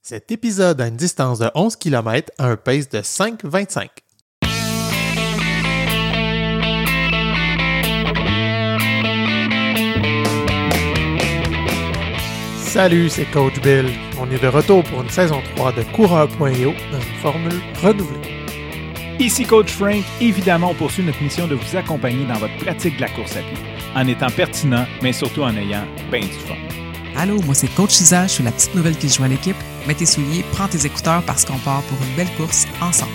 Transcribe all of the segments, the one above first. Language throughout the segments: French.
Cet épisode a une distance de 11 km à un pace de 5,25. Salut, c'est Coach Bill. On est de retour pour une saison 3 de Coureur.io dans une formule renouvelée. Ici Coach Frank. Évidemment, on poursuit notre mission de vous accompagner dans votre pratique de la course à pied, en étant pertinent, mais surtout en ayant bien du fun. Allô, moi c'est Coach Isa, je suis la petite nouvelle qui se joint à l'équipe. Mets tes souliers, prends tes écouteurs parce qu'on part pour une belle course ensemble.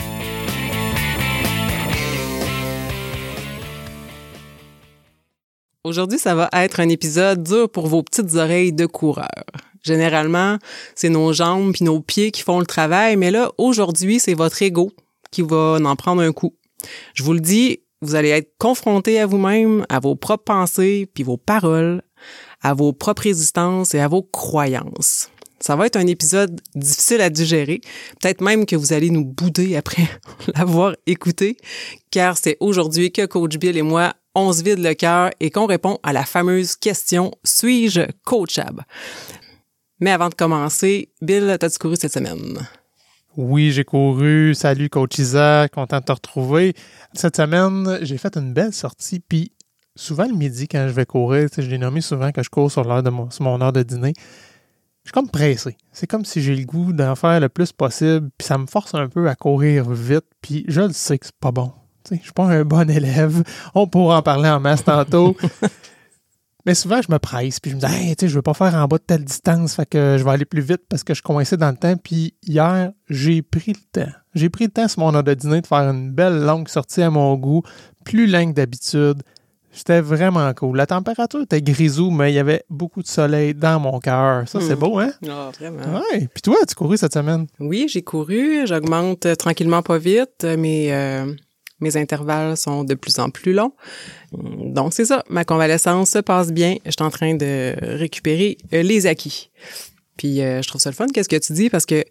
Aujourd'hui, ça va être un épisode dur pour vos petites oreilles de coureur. Généralement, c'est nos jambes puis nos pieds qui font le travail, mais là, aujourd'hui, c'est votre ego qui va en prendre un coup. Je vous le dis, vous allez être confronté à vous-même, à vos propres pensées, puis vos paroles, à vos propres résistances et à vos croyances. Ça va être un épisode difficile à digérer, peut-être même que vous allez nous bouder après l'avoir écouté, car c'est aujourd'hui que Coach Bill et moi, on se vide le cœur et qu'on répond à la fameuse question « Suis-je coachable? » Mais avant de commencer, Bill, t'as-tu couru cette semaine? Oui, j'ai couru. Salut, Coach Isa. Content de te retrouver. Cette semaine, j'ai fait une belle sortie, puis souvent le midi, quand je vais courir, je l'ai nommé souvent que je cours sur mon heure de dîner, je suis comme pressé. C'est comme si j'ai le goût d'en faire le plus possible, puis ça me force un peu à courir vite, puis je le sais que c'est pas bon. Je suis pas un bon élève. On pourra en parler en masse tantôt. Mais souvent, je me presse, puis je me dis, hey, je veux pas faire en bas de telle distance, fait que je vais aller plus vite parce que je suis coincé dans le temps. Puis hier, j'ai pris le temps. J'ai pris le temps sur mon heure de dîner de faire une belle longue sortie à mon goût, plus longue d'habitude. C'était vraiment cool. La température était grisou, mais il y avait beaucoup de soleil dans mon cœur. Ça, c'est beau, hein? Ah, vraiment. Ouais. Puis toi, as-tu couru cette semaine? Oui, j'ai couru. J'augmente tranquillement pas vite, mais mes intervalles sont de plus en plus longs. Donc, c'est ça. Ma convalescence se passe bien. Je suis en train de récupérer les acquis. Puis, je trouve ça le fun. Qu'est-ce que tu dis? Parce que,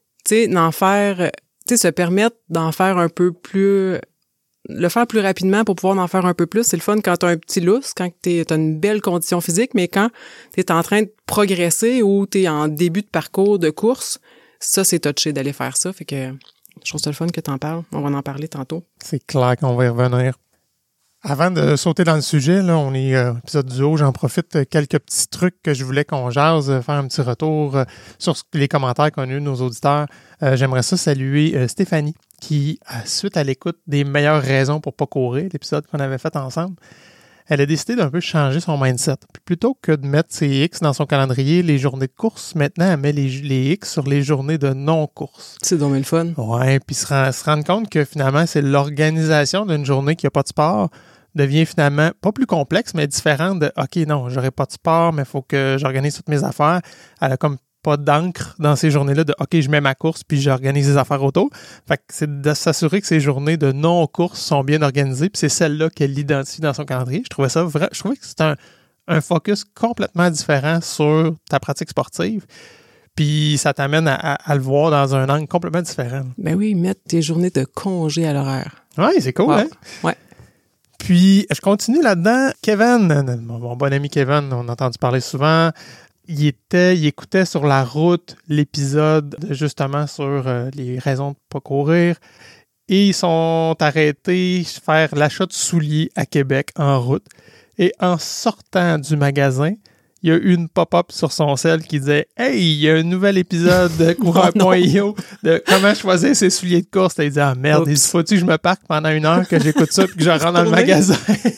se permettre d'en faire un peu plus... Le faire plus rapidement pour pouvoir en faire un peu plus, c'est le fun quand tu as un petit lousse, quand tu as une belle condition physique, mais quand tu es en train de progresser ou tu es en début de parcours de course, ça, c'est touché d'aller faire ça. Fait que je trouve ça le fun que tu en parles. On va en parler tantôt. C'est clair qu'on va y revenir. Avant de sauter dans le sujet, là, on est épisode du haut, j'en profite quelques petits trucs que je voulais qu'on jase, faire un petit retour sur les commentaires qu'on a eu de nos auditeurs. J'aimerais ça saluer Stéphanie qui, suite à l'écoute des meilleures raisons pour pas courir, l'épisode qu'on avait fait ensemble, elle a décidé d'un peu changer son mindset. Puis plutôt que de mettre ses X dans son calendrier, les journées de course, maintenant, elle met les X sur les journées de non-course. C'est donc le fun. Ouais, puis se rendre compte que finalement, c'est l'organisation d'une journée qui n'a pas de sport devient finalement pas plus complexe, mais différente de « OK, non, j'aurai pas de sport, mais il faut que j'organise toutes mes affaires. » Elle a comme pas d'encre dans ces journées-là de « OK, je mets ma course puis j'organise les affaires autour. » Fait que c'est de s'assurer que ces journées de non-course sont bien organisées, puis c'est celle-là qu'elle identifie dans son calendrier. Je trouvais que c'est un focus complètement différent sur ta pratique sportive. Puis ça t'amène à le voir dans un angle complètement différent. Ben oui, mettre tes journées de congé à l'horaire. Oui, c'est cool, hein? Ouais. Puis, je continue là-dedans. Kevin, mon bon ami Kevin, on a entendu parler souvent. Il écoutait sur la route l'épisode justement sur les raisons de ne pas courir. Et ils sont arrêtés faire l'achat de souliers à Québec en route. Et en sortant du magasin, il y a eu une pop-up sur son cell qui disait « Hey, il y a un nouvel épisode de Coureur.io de comment choisir ses souliers de course. » Il dit « Ah merde, il faut-tu que je me parque pendant 1 heure, que j'écoute ça puis que je rentre dans le magasin? »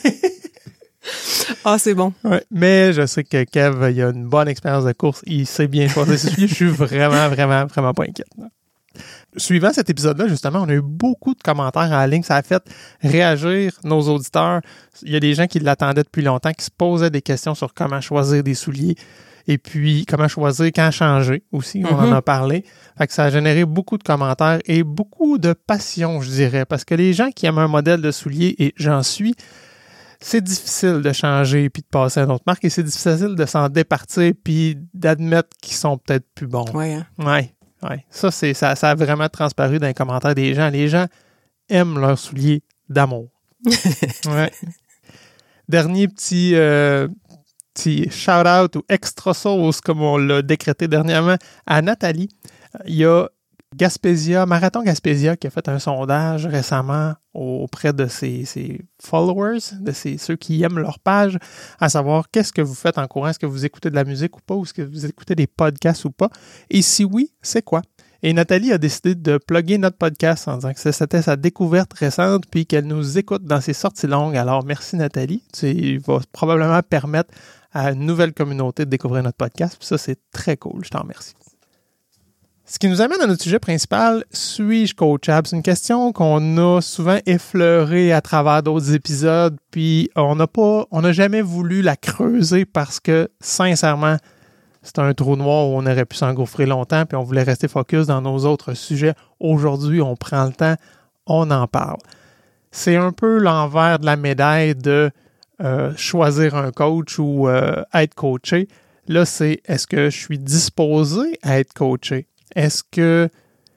Ah, c'est bon. Ouais, mais je sais que Kev, il a une bonne expérience de course. Il sait bien choisir ses souliers. Je suis vraiment, vraiment, vraiment pas inquiète. Suivant cet épisode-là, justement, on a eu beaucoup de commentaires en ligne. Ça a fait réagir nos auditeurs. Il y a des gens qui l'attendaient depuis longtemps, qui se posaient des questions sur comment choisir des souliers et puis comment choisir quand changer aussi. On en a parlé. Fait que ça a généré beaucoup de commentaires et beaucoup de passion, je dirais, parce que les gens qui aiment un modèle de souliers, et j'en suis, c'est difficile de changer puis de passer à une autre marque et c'est difficile de s'en départir puis d'admettre qu'ils sont peut-être plus bons. Ouais, hein? Ouais. Ouais, ça a vraiment transparu dans les commentaires des gens. Les gens aiment leurs souliers d'amour. Ouais. Dernier petit petit shout-out ou extra sauce, comme on l'a décrété dernièrement, à Nathalie. Il y a Marathon Gaspésia, qui a fait un sondage récemment auprès de ses followers, de ceux qui aiment leur page, à savoir qu'est-ce que vous faites en courant, est-ce que vous écoutez de la musique ou pas, ou est-ce que vous écoutez des podcasts ou pas, et si oui, c'est quoi? Et Nathalie a décidé de plugger notre podcast en disant que c'était sa découverte récente puis qu'elle nous écoute dans ses sorties longues. Alors, merci Nathalie. Tu vas probablement permettre à une nouvelle communauté de découvrir notre podcast. Puis ça, c'est très cool. Je t'en remercie. Ce qui nous amène à notre sujet principal, suis-je coachable? C'est une question qu'on a souvent effleurée à travers d'autres épisodes, puis on n'a jamais voulu la creuser parce que, sincèrement, c'est un trou noir où on aurait pu s'engouffrer longtemps, puis on voulait rester focus dans nos autres sujets. Aujourd'hui, on prend le temps, on en parle. C'est un peu l'envers de la médaille de choisir un coach ou être coaché. Là, c'est est-ce que je suis disposé à être coaché? Est-ce que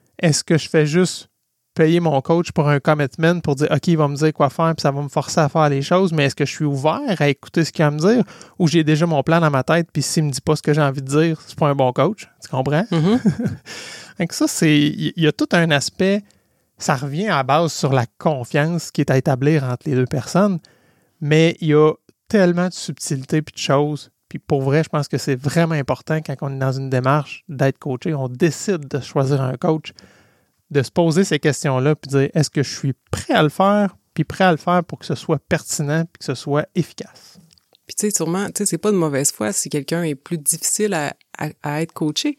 je fais juste payer mon coach pour un commitment pour dire « OK, il va me dire quoi faire puis ça va me forcer à faire les choses, mais est-ce que je suis ouvert à écouter ce qu'il va me dire ou j'ai déjà mon plan dans ma tête puis s'il me dit pas ce que j'ai envie de dire, c'est pas un bon coach. » Tu comprends? Mm-hmm. Donc ça, il y a tout un aspect, ça revient à la base sur la confiance qui est à établir entre les deux personnes, mais il y a tellement de subtilités puis de choses. Puis pour vrai, je pense que c'est vraiment important quand on est dans une démarche d'être coaché, on décide de choisir un coach, de se poser ces questions-là puis de dire est-ce que je suis prêt à le faire puis prêt à le faire pour que ce soit pertinent puis que ce soit efficace. Puis tu sais, sûrement, c'est pas de mauvaise foi si quelqu'un est plus difficile à être coaché,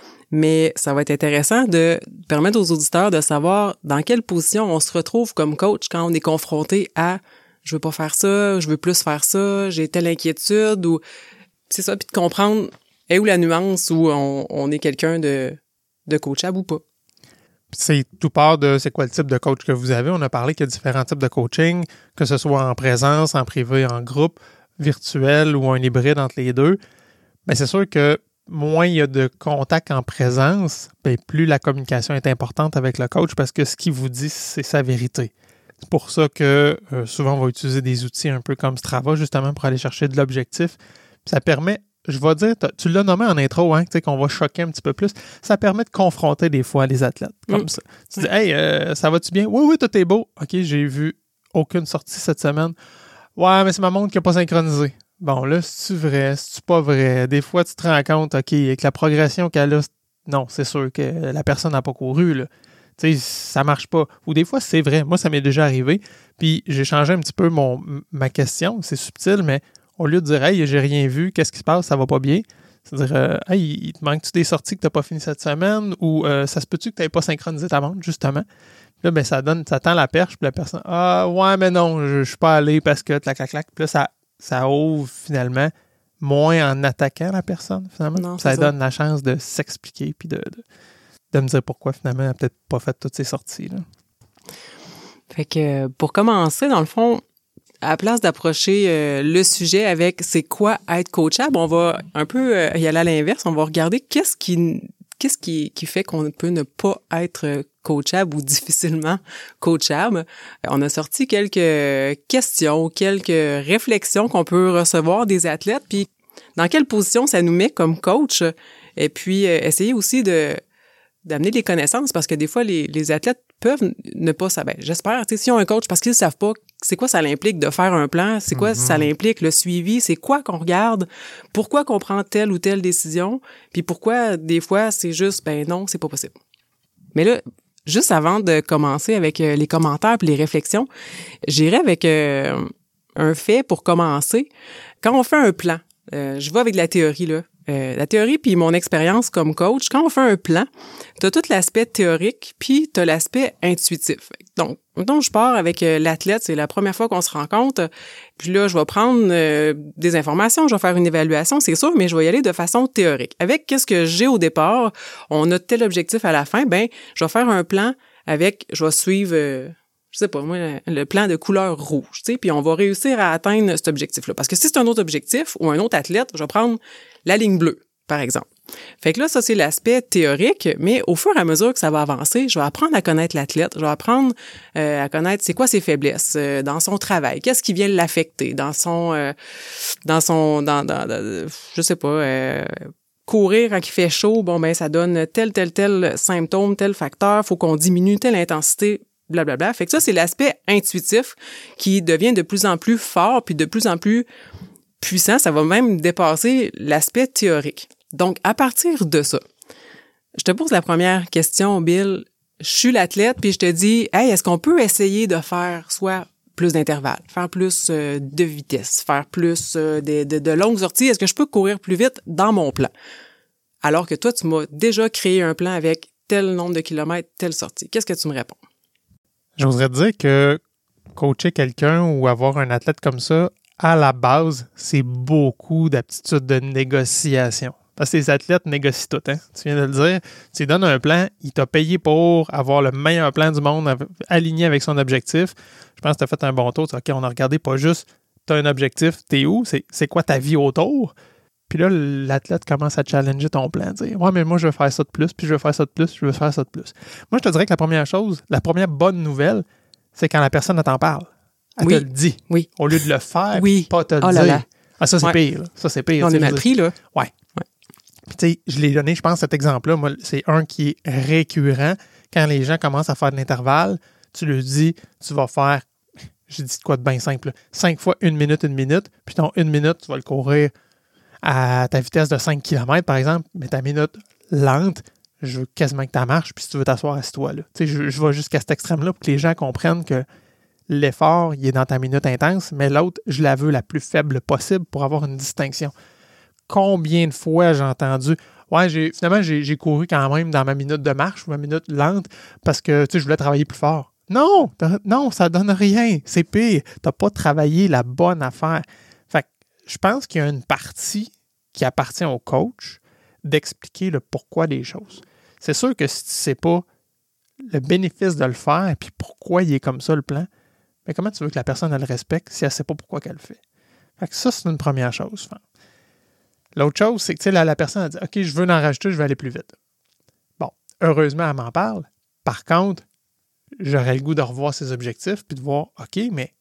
mais ça va être intéressant de permettre aux auditeurs de savoir dans quelle position on se retrouve comme coach quand on est confronté à je veux pas faire ça, je veux plus faire ça, j'ai telle inquiétude ou c'est ça, puis de comprendre où la nuance où on est quelqu'un de coachable ou pas. C'est tout part de c'est quoi le type de coach que vous avez. On a parlé qu'il y a différents types de coaching, que ce soit en présence, en privé, en groupe, virtuel ou un hybride entre les deux. Mais c'est sûr que moins il y a de contact en présence, bien, plus la communication est importante avec le coach parce que ce qu'il vous dit, c'est sa vérité. C'est pour ça que souvent on va utiliser des outils un peu comme Strava justement pour aller chercher de l'objectif. Puis ça permet, je vais dire, tu l'as nommé en intro, hein, qu'on va choquer un petit peu plus. Ça permet de confronter des fois les athlètes comme ça. Tu dis, hey, ça va-tu bien? Oui, tout est beau. OK, j'ai vu aucune sortie cette semaine. Ouais, mais c'est ma montre qui n'a pas synchronisé. Bon, là, c'est-tu vrai? C'est-tu pas vrai? Des fois, tu te rends compte, OK, avec la progression qu'elle a, non, c'est sûr que la personne n'a pas couru, là. Tu sais, ça marche pas. Ou des fois, c'est vrai. Moi, ça m'est déjà arrivé. Puis, j'ai changé un petit peu ma question. C'est subtil, mais au lieu de dire « Hey, j'ai rien vu, qu'est-ce qui se passe? Ça va pas bien. » C'est-à-dire « Hey, il te manque-tu des sorties que tu n'as pas fini cette semaine? » Ou « Ça se peut-tu que tu n'aies pas synchronisé ta montre, justement? » Là, ben, ça tend la perche, puis la personne « Ah, ouais, mais non, je suis pas allé parce que clac. » Puis là, ça ouvre finalement moins en attaquant la personne, finalement. Non, ça donne la chance de s'expliquer, puis de me dire pourquoi, finalement, elle n'a peut-être pas fait toutes ses sorties, là. Fait que, pour commencer, dans le fond, à la place d'approcher le sujet avec c'est quoi être coachable, on va un peu y aller à l'inverse. On va regarder qu'est-ce qui fait qu'on peut ne pas être coachable ou difficilement coachable. On a sorti quelques questions, quelques réflexions qu'on peut recevoir des athlètes, puis dans quelle position ça nous met comme coach, et puis essayer aussi d'amener des connaissances, parce que des fois, les athlètes peuvent ne pas savoir. J'espère, tu sais, s'ils ont un coach, parce qu'ils ne savent pas c'est quoi ça l'implique de faire un plan, c'est quoi ça l'implique, le suivi, c'est quoi qu'on regarde, pourquoi qu'on prend telle ou telle décision, puis pourquoi, des fois, c'est juste, ben non, c'est pas possible. Mais là, juste avant de commencer avec les commentaires puis les réflexions, j'irai avec un fait pour commencer. Quand on fait un plan, je vais avec de la théorie, là. La théorie puis mon expérience comme coach, quand on fait un plan, tu as tout l'aspect théorique puis tu as l'aspect intuitif. Donc, mettons, je pars avec l'athlète, c'est la première fois qu'on se rencontre, puis là, je vais prendre des informations, je vais faire une évaluation, c'est sûr, mais je vais y aller de façon théorique. Avec qu'est-ce que j'ai au départ, on a tel objectif à la fin, ben, je vais faire un plan avec, je vais suivre... je sais pas, moi, le plan de couleur rouge, tu sais, puis on va réussir à atteindre cet objectif-là. Parce que si c'est un autre objectif ou un autre athlète, je vais prendre la ligne bleue. par exemple. Fait que là, ça, c'est l'aspect théorique, mais au fur et à mesure que ça va avancer, je vais apprendre à connaître l'athlète, je vais apprendre à connaître c'est quoi ses faiblesses dans son travail, qu'est-ce qui vient l'affecter dans je sais pas, courir quand il fait chaud, bon, ben, ça donne tel symptôme, tel facteur, faut qu'on diminue telle intensité, blablabla. Fait que ça, c'est l'aspect intuitif qui devient de plus en plus fort puis de plus en plus puissant. Ça va même dépasser l'aspect théorique. Donc, à partir de ça, je te pose la première question, Bill. Je suis l'athlète, puis je te dis, hey, est-ce qu'on peut essayer de faire soit plus d'intervalles, faire plus de vitesse, faire plus de longues sorties? Est-ce que je peux courir plus vite dans mon plan? Alors que toi, tu m'as déjà créé un plan avec tel nombre de kilomètres, telle sortie. Qu'est-ce que tu me réponds? J'oserais dire que coacher quelqu'un ou avoir un athlète comme ça, à la base, c'est beaucoup d'aptitudes de négociation. Parce que les athlètes négocient tout, hein? Tu viens de le dire. Tu lui donnes un plan, il t'a payé pour avoir le meilleur plan du monde aligné avec son objectif. Je pense que tu as fait un bon tour. OK, on a regardé pas juste, tu as un objectif, t'es où? C'est quoi ta vie autour? Puis là, l'athlète commence à challenger ton plan. Dire, ouais, mais moi, je veux faire ça de plus, puis je veux faire ça de plus, je veux faire ça de plus. Moi, je te dirais que la première bonne nouvelle, c'est quand la personne elle t'en parle. Elle te le dit. Oui. Au lieu de le faire, pas te le dire. Là. Ah, ça, c'est pire. Là. Ça, c'est pire. On est mal pris, là. Ouais. Puis, tu sais, je l'ai donné, je pense, cet exemple-là. Moi, c'est un qui est récurrent. Quand les gens commencent à faire de l'intervalle, tu leur dis, tu vas faire, je dis de quoi de bien simple, 5 fois 1 minute, puis ton 1 minute, tu vas le courir à ta vitesse de 5 km, par exemple, mais ta minute lente, je veux quasiment que tu marches, puis si tu veux t'asseoir, assieds-toi là. Tu sais, je vais jusqu'à cet extrême-là pour que les gens comprennent que l'effort, il est dans ta minute intense, mais l'autre, je la veux la plus faible possible pour avoir une distinction. Combien de fois j'ai entendu « Ouais, finalement, j'ai couru quand même dans ma minute de marche ou ma minute lente parce que je voulais travailler plus fort. » Non, ça donne rien. C'est pire. Tu n'as pas travaillé la bonne affaire. Fait que je pense qu'il y a une partie qui appartient au coach d'expliquer le pourquoi des choses. C'est sûr que si tu ne sais pas le bénéfice de le faire et puis pourquoi il est comme ça le plan, mais comment tu veux que la personne elle le respecte si elle ne sait pas pourquoi qu'elle le fait? Fait que ça, c'est une première chose. L'autre chose, c'est que la personne a dit « OK, je veux en rajouter, je vais aller plus vite. » Bon, heureusement, elle m'en parle. Par contre, j'aurais le goût de revoir ses objectifs puis de voir « OK, mais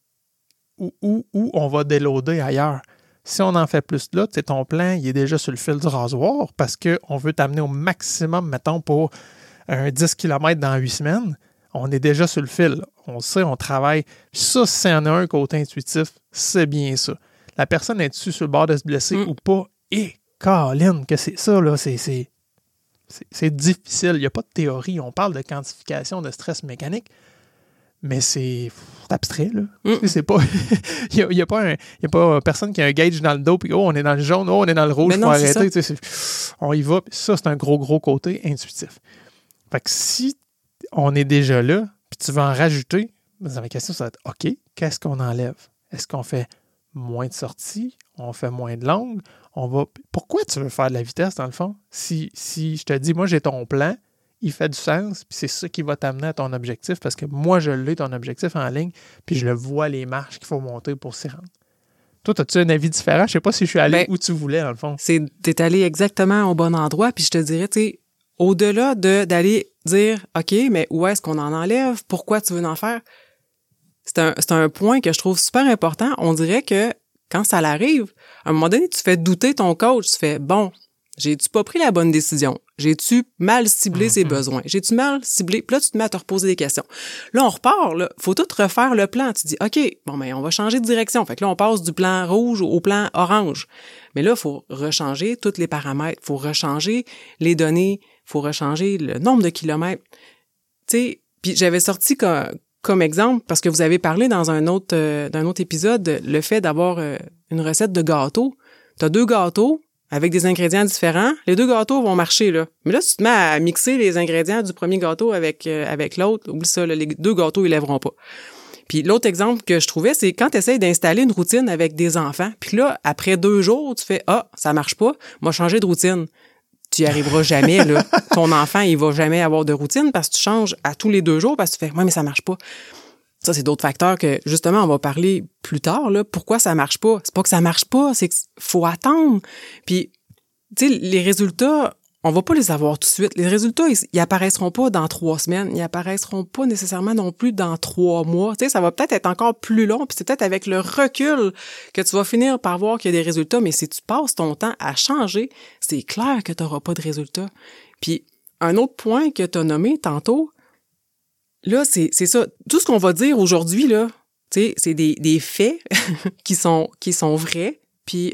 où on va déloader ailleurs? » Si on en fait plus là, ton plan, il est déjà sur le fil du rasoir parce qu'on veut t'amener au maximum, mettons, pour un 10 km dans 8 semaines. On est déjà sur le fil. On sait, on travaille. Ça, si c'en a un côté intuitif, c'est bien ça. La personne est-tu sur le bord de se blesser ou pas? Et Colin, que c'est ça, là, c'est difficile. Il n'y a pas de théorie. On parle de quantification de stress mécanique, mais c'est abstrait, là. C'est pas... Il n'y a pas personne qui a un gauge dans le dos, puis on est dans le jaune, on est dans le rouge, il faut arrêter. On y va. Ça, c'est un gros côté intuitif. Fait que si on est déjà là, puis tu veux en rajouter, la question, ça va être OK, qu'est-ce qu'on enlève? Est-ce qu'on fait moins de sorties? On fait moins de longues? Pourquoi tu veux faire de la vitesse, dans le fond? Si je te dis, moi, j'ai ton plan, il fait du sens, puis c'est ça qui va t'amener à ton objectif, parce que moi, je l'ai, ton objectif en ligne, puis je le vois, les marches qu'il faut monter pour s'y rendre. Toi, as-tu un avis différent? Je sais pas si je suis allé où tu voulais, dans le fond. T'es allé exactement au bon endroit, puis je te dirais, tu sais, au-delà d'aller dire, OK, mais où est-ce qu'on en enlève? Pourquoi tu veux en faire? C'est un point que je trouve super important. On dirait que quand ça l'arrive, à un moment donné, tu fais douter ton coach. Tu fais, bon, j'ai-tu pas pris la bonne décision? J'ai-tu mal ciblé ses besoins? J'ai-tu mal ciblé? Puis là, tu te mets à te reposer des questions. Là, on repart, là. Faut tout refaire le plan. Tu dis, OK, bon, ben, on va changer de direction. Fait que là, on passe du plan rouge au plan orange. Mais là, il faut rechanger tous les paramètres. Il faut rechanger les données. Il faut rechanger le nombre de kilomètres. Tu sais, puis j'avais sorti comme exemple, parce que vous avez parlé dans d'un autre épisode, le fait d'avoir une recette de gâteau. Tu as 2 gâteaux avec des ingrédients différents. Les 2 gâteaux vont marcher, là. Mais là, si tu te mets à mixer les ingrédients du premier gâteau avec l'autre, oublie ça, là, les 2 gâteaux, ils lèveront pas. Puis l'autre exemple que je trouvais, c'est quand tu essaies d'installer une routine avec des enfants, puis là, après 2 jours, tu fais « Ah, ça marche pas, moi changer de routine ». Tu y arriveras jamais, là. Ton enfant, il va jamais avoir de routine parce que tu changes à tous les 2 jours parce que tu fais « Ouais, mais ça marche pas ». Ça, c'est d'autres facteurs que, justement, on va parler plus tard, là. Pourquoi ça marche pas? C'est pas que ça marche pas, c'est qu'il faut attendre. Puis, tu sais, les résultats, on va pas les avoir tout de suite. Les résultats, ils apparaîtront pas dans 3 semaines. Ils apparaîtront pas nécessairement non plus dans 3 mois. Tu sais, ça va peut-être être encore plus long. Puis c'est peut-être avec le recul que tu vas finir par voir qu'il y a des résultats. Mais si tu passes ton temps à changer, c'est clair que tu n'auras pas de résultats. Puis un autre point que tu as nommé tantôt, là, c'est ça. Tout ce qu'on va dire aujourd'hui, là, tu sais, c'est des faits qui sont vrais. Puis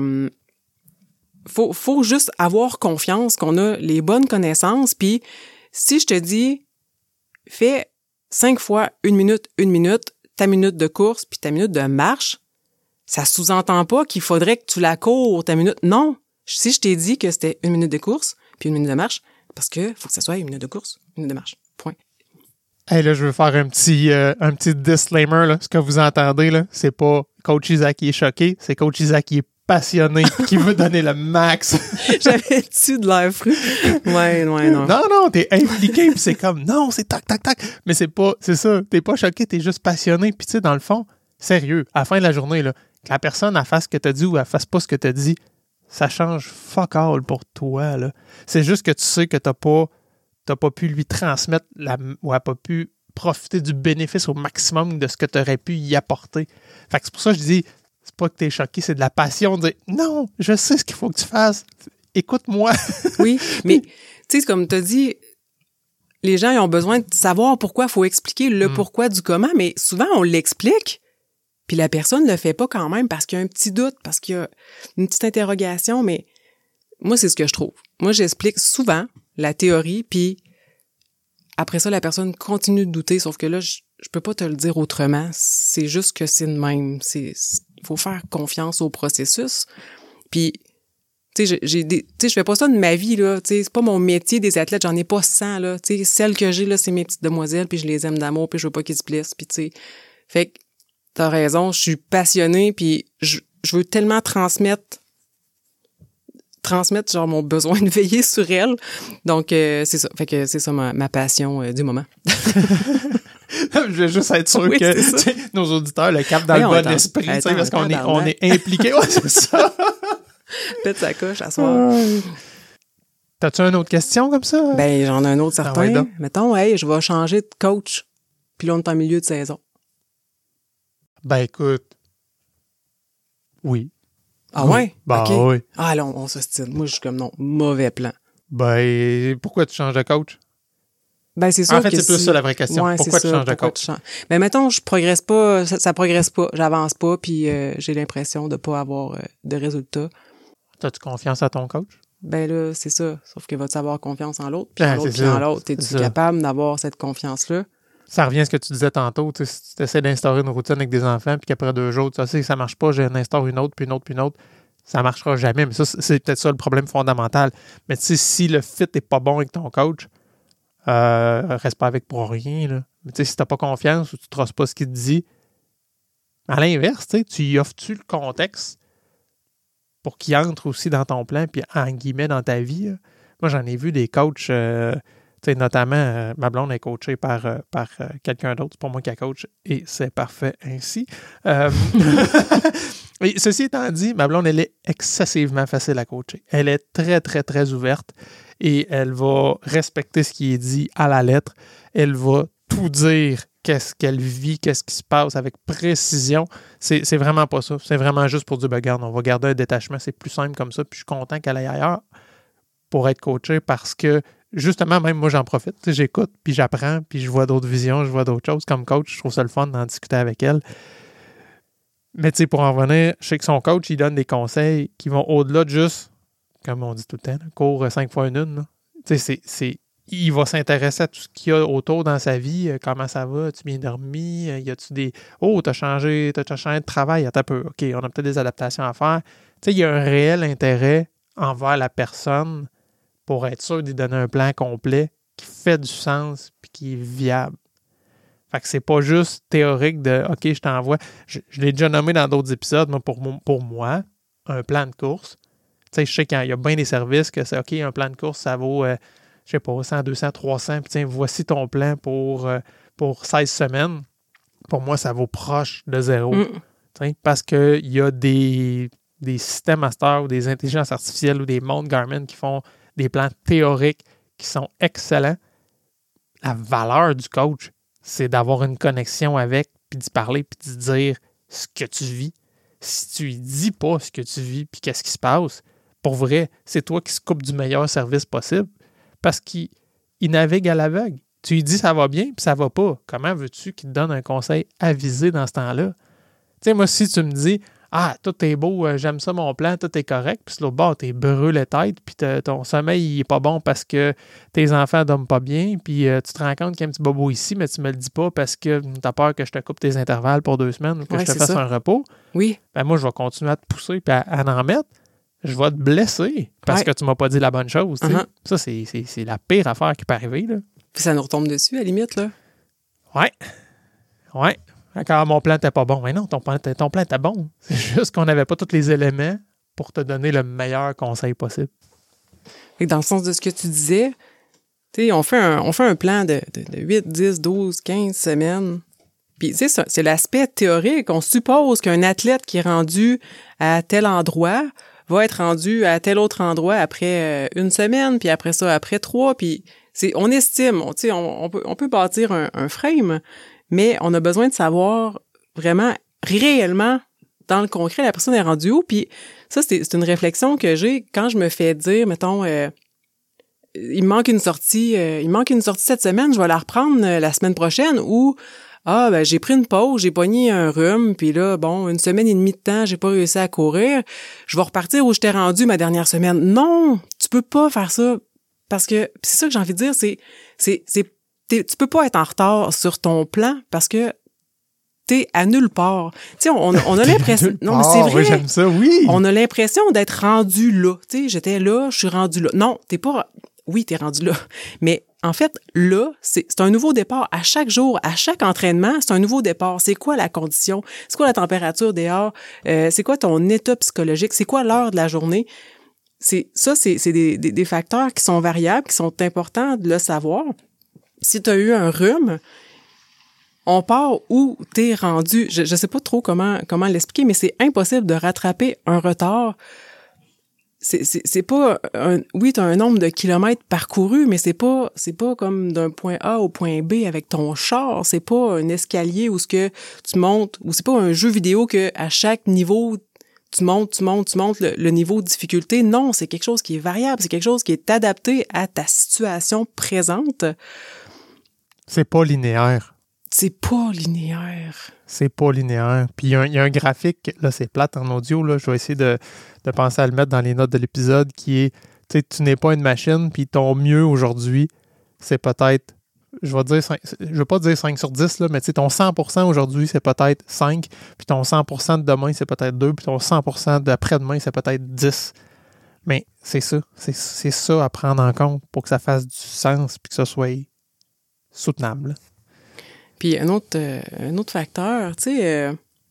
faut juste avoir confiance qu'on a les bonnes connaissances. Puis si je te dis, fais 5 fois 1 minute, ta minute de course puis ta minute de marche, ça sous-entend pas qu'il faudrait que tu la cours, ta minute. Non. Si je t'ai dit que c'était 1 minute de course puis 1 minute de marche, parce que faut que ça soit 1 minute de course, 1 minute de marche. Point. Hey, là, je veux faire un petit disclaimer, là. Ce que vous entendez, là, c'est pas Coach Isaac qui est choqué, c'est Coach Isaac qui est passionné, qui veut donner le max. J'avais-tu de l'air fru? Ouais, non. Non, t'es impliqué, puis c'est comme, non, c'est tac. Mais c'est ça, t'es pas choqué, t'es juste passionné, puis tu sais, dans le fond, sérieux, à la fin de la journée, là, que la personne, elle fasse ce que t'as dit ou elle fasse pas ce que t'as dit, ça change fuck all pour toi, là. C'est juste que tu sais que t'as pas pu lui transmettre ou elle n'a pas pu profiter du bénéfice au maximum de ce que tu aurais pu y apporter. Fait que c'est pour ça que je dis, c'est pas que tu es choqué, c'est de la passion de dire non, je sais ce qu'il faut que tu fasses. Écoute-moi. Oui, mais tu sais, comme tu as dit, les gens ils ont besoin de savoir pourquoi, il faut expliquer le pourquoi du comment, mais souvent on l'explique, puis la personne ne le fait pas quand même parce qu'il y a un petit doute, parce qu'il y a une petite interrogation, mais moi, c'est ce que je trouve. Moi, j'explique souvent la théorie, puis après ça, la personne continue de douter, sauf que là, je peux pas te le dire autrement. C'est juste que c'est de même. Il faut faire confiance au processus. Puis, tu sais, je fais pas ça de ma vie, là. Tu sais, c'est pas mon métier des athlètes, j'en ai pas 100, là. Tu sais, celles que j'ai, là, c'est mes petites demoiselles, puis je les aime d'amour, puis je veux pas qu'ils se blessent, puis tu sais. Fait que, t'as raison, je suis passionnée, puis je veux tellement transmettre genre mon besoin de veiller sur elle. Donc, c'est ça. Fait que c'est ça ma passion du moment. Je veux juste être sûr que nos auditeurs le captent dans le bon esprit, parce qu'on est impliqués. Ouais, c'est ça. Pète sa coche à soir. T'as-tu une autre question comme ça? Ben, j'en ai un autre certain. Ah ouais, mettons, hey, je vais changer de coach. Puis là, on est en milieu de saison. Ben, écoute. Oui. Ah ouais? Ben, okay. oui. Ah là, on s'ostine. Moi, je suis comme non, mauvais plan. Ben, pourquoi tu changes de coach? Ben, c'est sûr. En fait, c'est plus ça la vraie question. Ouais, pourquoi tu changes de coach? Ben, mettons, je progresse pas, ça progresse pas, j'avance pas, puis j'ai l'impression de pas avoir de résultats. As-tu confiance à ton coach? Ben là, c'est ça. Sauf qu'il va avoir confiance en l'autre, puis en l'autre. Es-tu capable d'avoir cette confiance-là? Ça revient à ce que tu disais tantôt. Si tu essaies d'instaurer une routine avec des enfants, puis qu'après 2 jours, tu sais que ça marche pas, j'en instaure une autre, puis une autre, puis une autre, ça marchera jamais. Mais ça, c'est peut-être ça le problème fondamental. Mais tu sais, si le fit n'est pas bon avec ton coach, reste pas avec pour rien. Là. Mais tu sais, si tu n'as pas confiance ou tu ne trosses pas ce qu'il te dit, à l'inverse, tu y offres-tu le contexte pour qu'il entre aussi dans ton plan, puis en guillemets dans ta vie. Là. Moi, j'en ai vu des coachs... notamment, ma blonde est coachée par quelqu'un d'autre. C'est pas moi qui la coach et c'est parfait ainsi. Et ceci étant dit, ma blonde, elle est excessivement facile à coacher. Elle est très, très, très ouverte et elle va respecter ce qui est dit à la lettre. Elle va tout dire, qu'est-ce qu'elle vit, qu'est-ce qui se passe avec précision. C'est vraiment pas ça. C'est vraiment juste pour dire, ben, regarde, on va garder un détachement. C'est plus simple comme ça. Puis je suis content qu'elle aille ailleurs pour être coachée parce que justement, même moi, j'en profite. J'écoute, puis j'apprends, puis je vois d'autres visions, je vois d'autres choses. Comme coach, je trouve ça le fun d'en discuter avec elle. Mais tu sais, pour en revenir, je sais que son coach, il donne des conseils qui vont au-delà de juste, comme on dit tout le temps, cours 5 fois une. Tu sais, il va s'intéresser à tout ce qu'il y a autour dans sa vie. Comment ça va? As-tu bien dormi? Y a-tu des... Oh, t'as changé de travail. Attends un peu. OK, on a peut-être des adaptations à faire. Tu sais, il y a un réel intérêt envers la personne pour être sûr d'y donner un plan complet qui fait du sens puis qui est viable. Fait que c'est pas juste théorique de « OK, je t'envoie ». Je l'ai déjà nommé dans d'autres épisodes, mais pour moi, un plan de course, tu sais, je sais qu'il y a bien des services que c'est « OK, un plan de course, ça vaut, je sais pas, 100, 200, 300, puis tiens, voici ton plan pour 16 semaines ». Pour moi, ça vaut proche de 0. Parce qu'il y a des des systèmes masters ou des intelligences artificielles ou des mondes Garmin qui font des plans théoriques qui sont excellents. La valeur du coach, c'est d'avoir une connexion avec, puis d'y parler, puis de dire ce que tu vis. Si tu lui dis pas ce que tu vis, puis qu'est-ce qui se passe, pour vrai, c'est toi qui se coupe du meilleur service possible parce qu'il navigue à l'aveugle. Tu lui dis ça va bien, puis ça va pas. Comment veux-tu qu'il te donne un conseil avisé dans ce temps-là? Tu sais, moi, si tu me dis ah, tout est beau, j'aime ça mon plan, tout est correct, puis sur l'autre bord, t'es brûlé tête, puis ton sommeil il est pas bon parce que tes enfants dorment pas bien, puis tu te rends compte qu'il y a un petit bobo ici, mais tu me le dis pas parce que t'as peur que je te coupe tes intervalles pour 2 semaines ou que je te fasse un repos. Oui. Ben moi, je vais continuer à te pousser puis à en mettre. Je vais te blesser parce que tu m'as pas dit la bonne chose. Uh-huh. Ça, c'est la pire affaire qui peut arriver. Là. Puis ça nous retombe dessus, à la limite, là. Ouais. Quand mon plan n'était pas bon. Mais non, ton plan était bon. C'est juste qu'on n'avait pas tous les éléments pour te donner le meilleur conseil possible. Fait que dans le sens de ce que tu disais, on fait un plan de 8, 10, 12, 15 semaines. Puis, c'est l'aspect théorique. On suppose qu'un athlète qui est rendu à tel endroit va être rendu à tel autre endroit après 1 semaine, puis après ça, après 3, puis on estime, on peut bâtir un frame, mais on a besoin de savoir vraiment, réellement, dans le concret, la personne est rendue où, puis ça, c'est une réflexion que j'ai quand je me fais dire, mettons, il me manque une sortie cette semaine, je vais la reprendre la semaine prochaine, ou j'ai pris une pause, j'ai pogné un rhume, puis là, 1 semaine et demie de temps, j'ai pas réussi à courir. Je vais repartir où j'étais rendu ma dernière semaine. Non, tu peux pas faire ça. Parce que, c'est ça que j'ai envie de dire, tu peux pas être en retard sur ton plan parce que t'es à nulle part. Tu sais, on a l'impression... Non, mais c'est vrai. Oui, j'aime ça, oui. On a l'impression d'être rendu là. Tu sais, j'étais là, je suis rendu là. Non, t'es pas... Oui, t'es rendu là. Mais en fait, là, c'est un nouveau départ. À chaque jour, à chaque entraînement, c'est un nouveau départ. C'est quoi la condition? C'est quoi la température dehors? C'est quoi ton état psychologique? C'est quoi l'heure de la journée? C'est des facteurs qui sont variables, qui sont importants de le savoir. Si tu as eu un rhume, on part où t'es rendu. Je sais pas trop comment l'expliquer, mais c'est impossible de rattraper un retard. C'est pas oui, t'as un nombre de kilomètres parcourus, mais c'est pas comme d'un point A au point B avec ton char, c'est pas un escalier où ce que tu montes, ou c'est pas un jeu vidéo que à chaque niveau tu montes le niveau de difficulté. Non, c'est quelque chose qui est variable, c'est quelque chose qui est adapté à ta situation présente. C'est pas linéaire. C'est pas linéaire. Puis il y a un graphique, là c'est plate en audio, là, je vais essayer de penser à le mettre dans les notes de l'épisode, qui est, tu n'es pas une machine, puis ton mieux aujourd'hui, c'est peut-être, je veux pas dire 5 sur 10, là, mais ton 100% aujourd'hui, c'est peut-être 5, puis ton 100% de demain, c'est peut-être 2, puis ton 100% d'après-demain, c'est peut-être 10. Mais c'est ça à prendre en compte pour que ça fasse du sens, puis que ça soit soutenable. Puis un autre facteur, tu sais,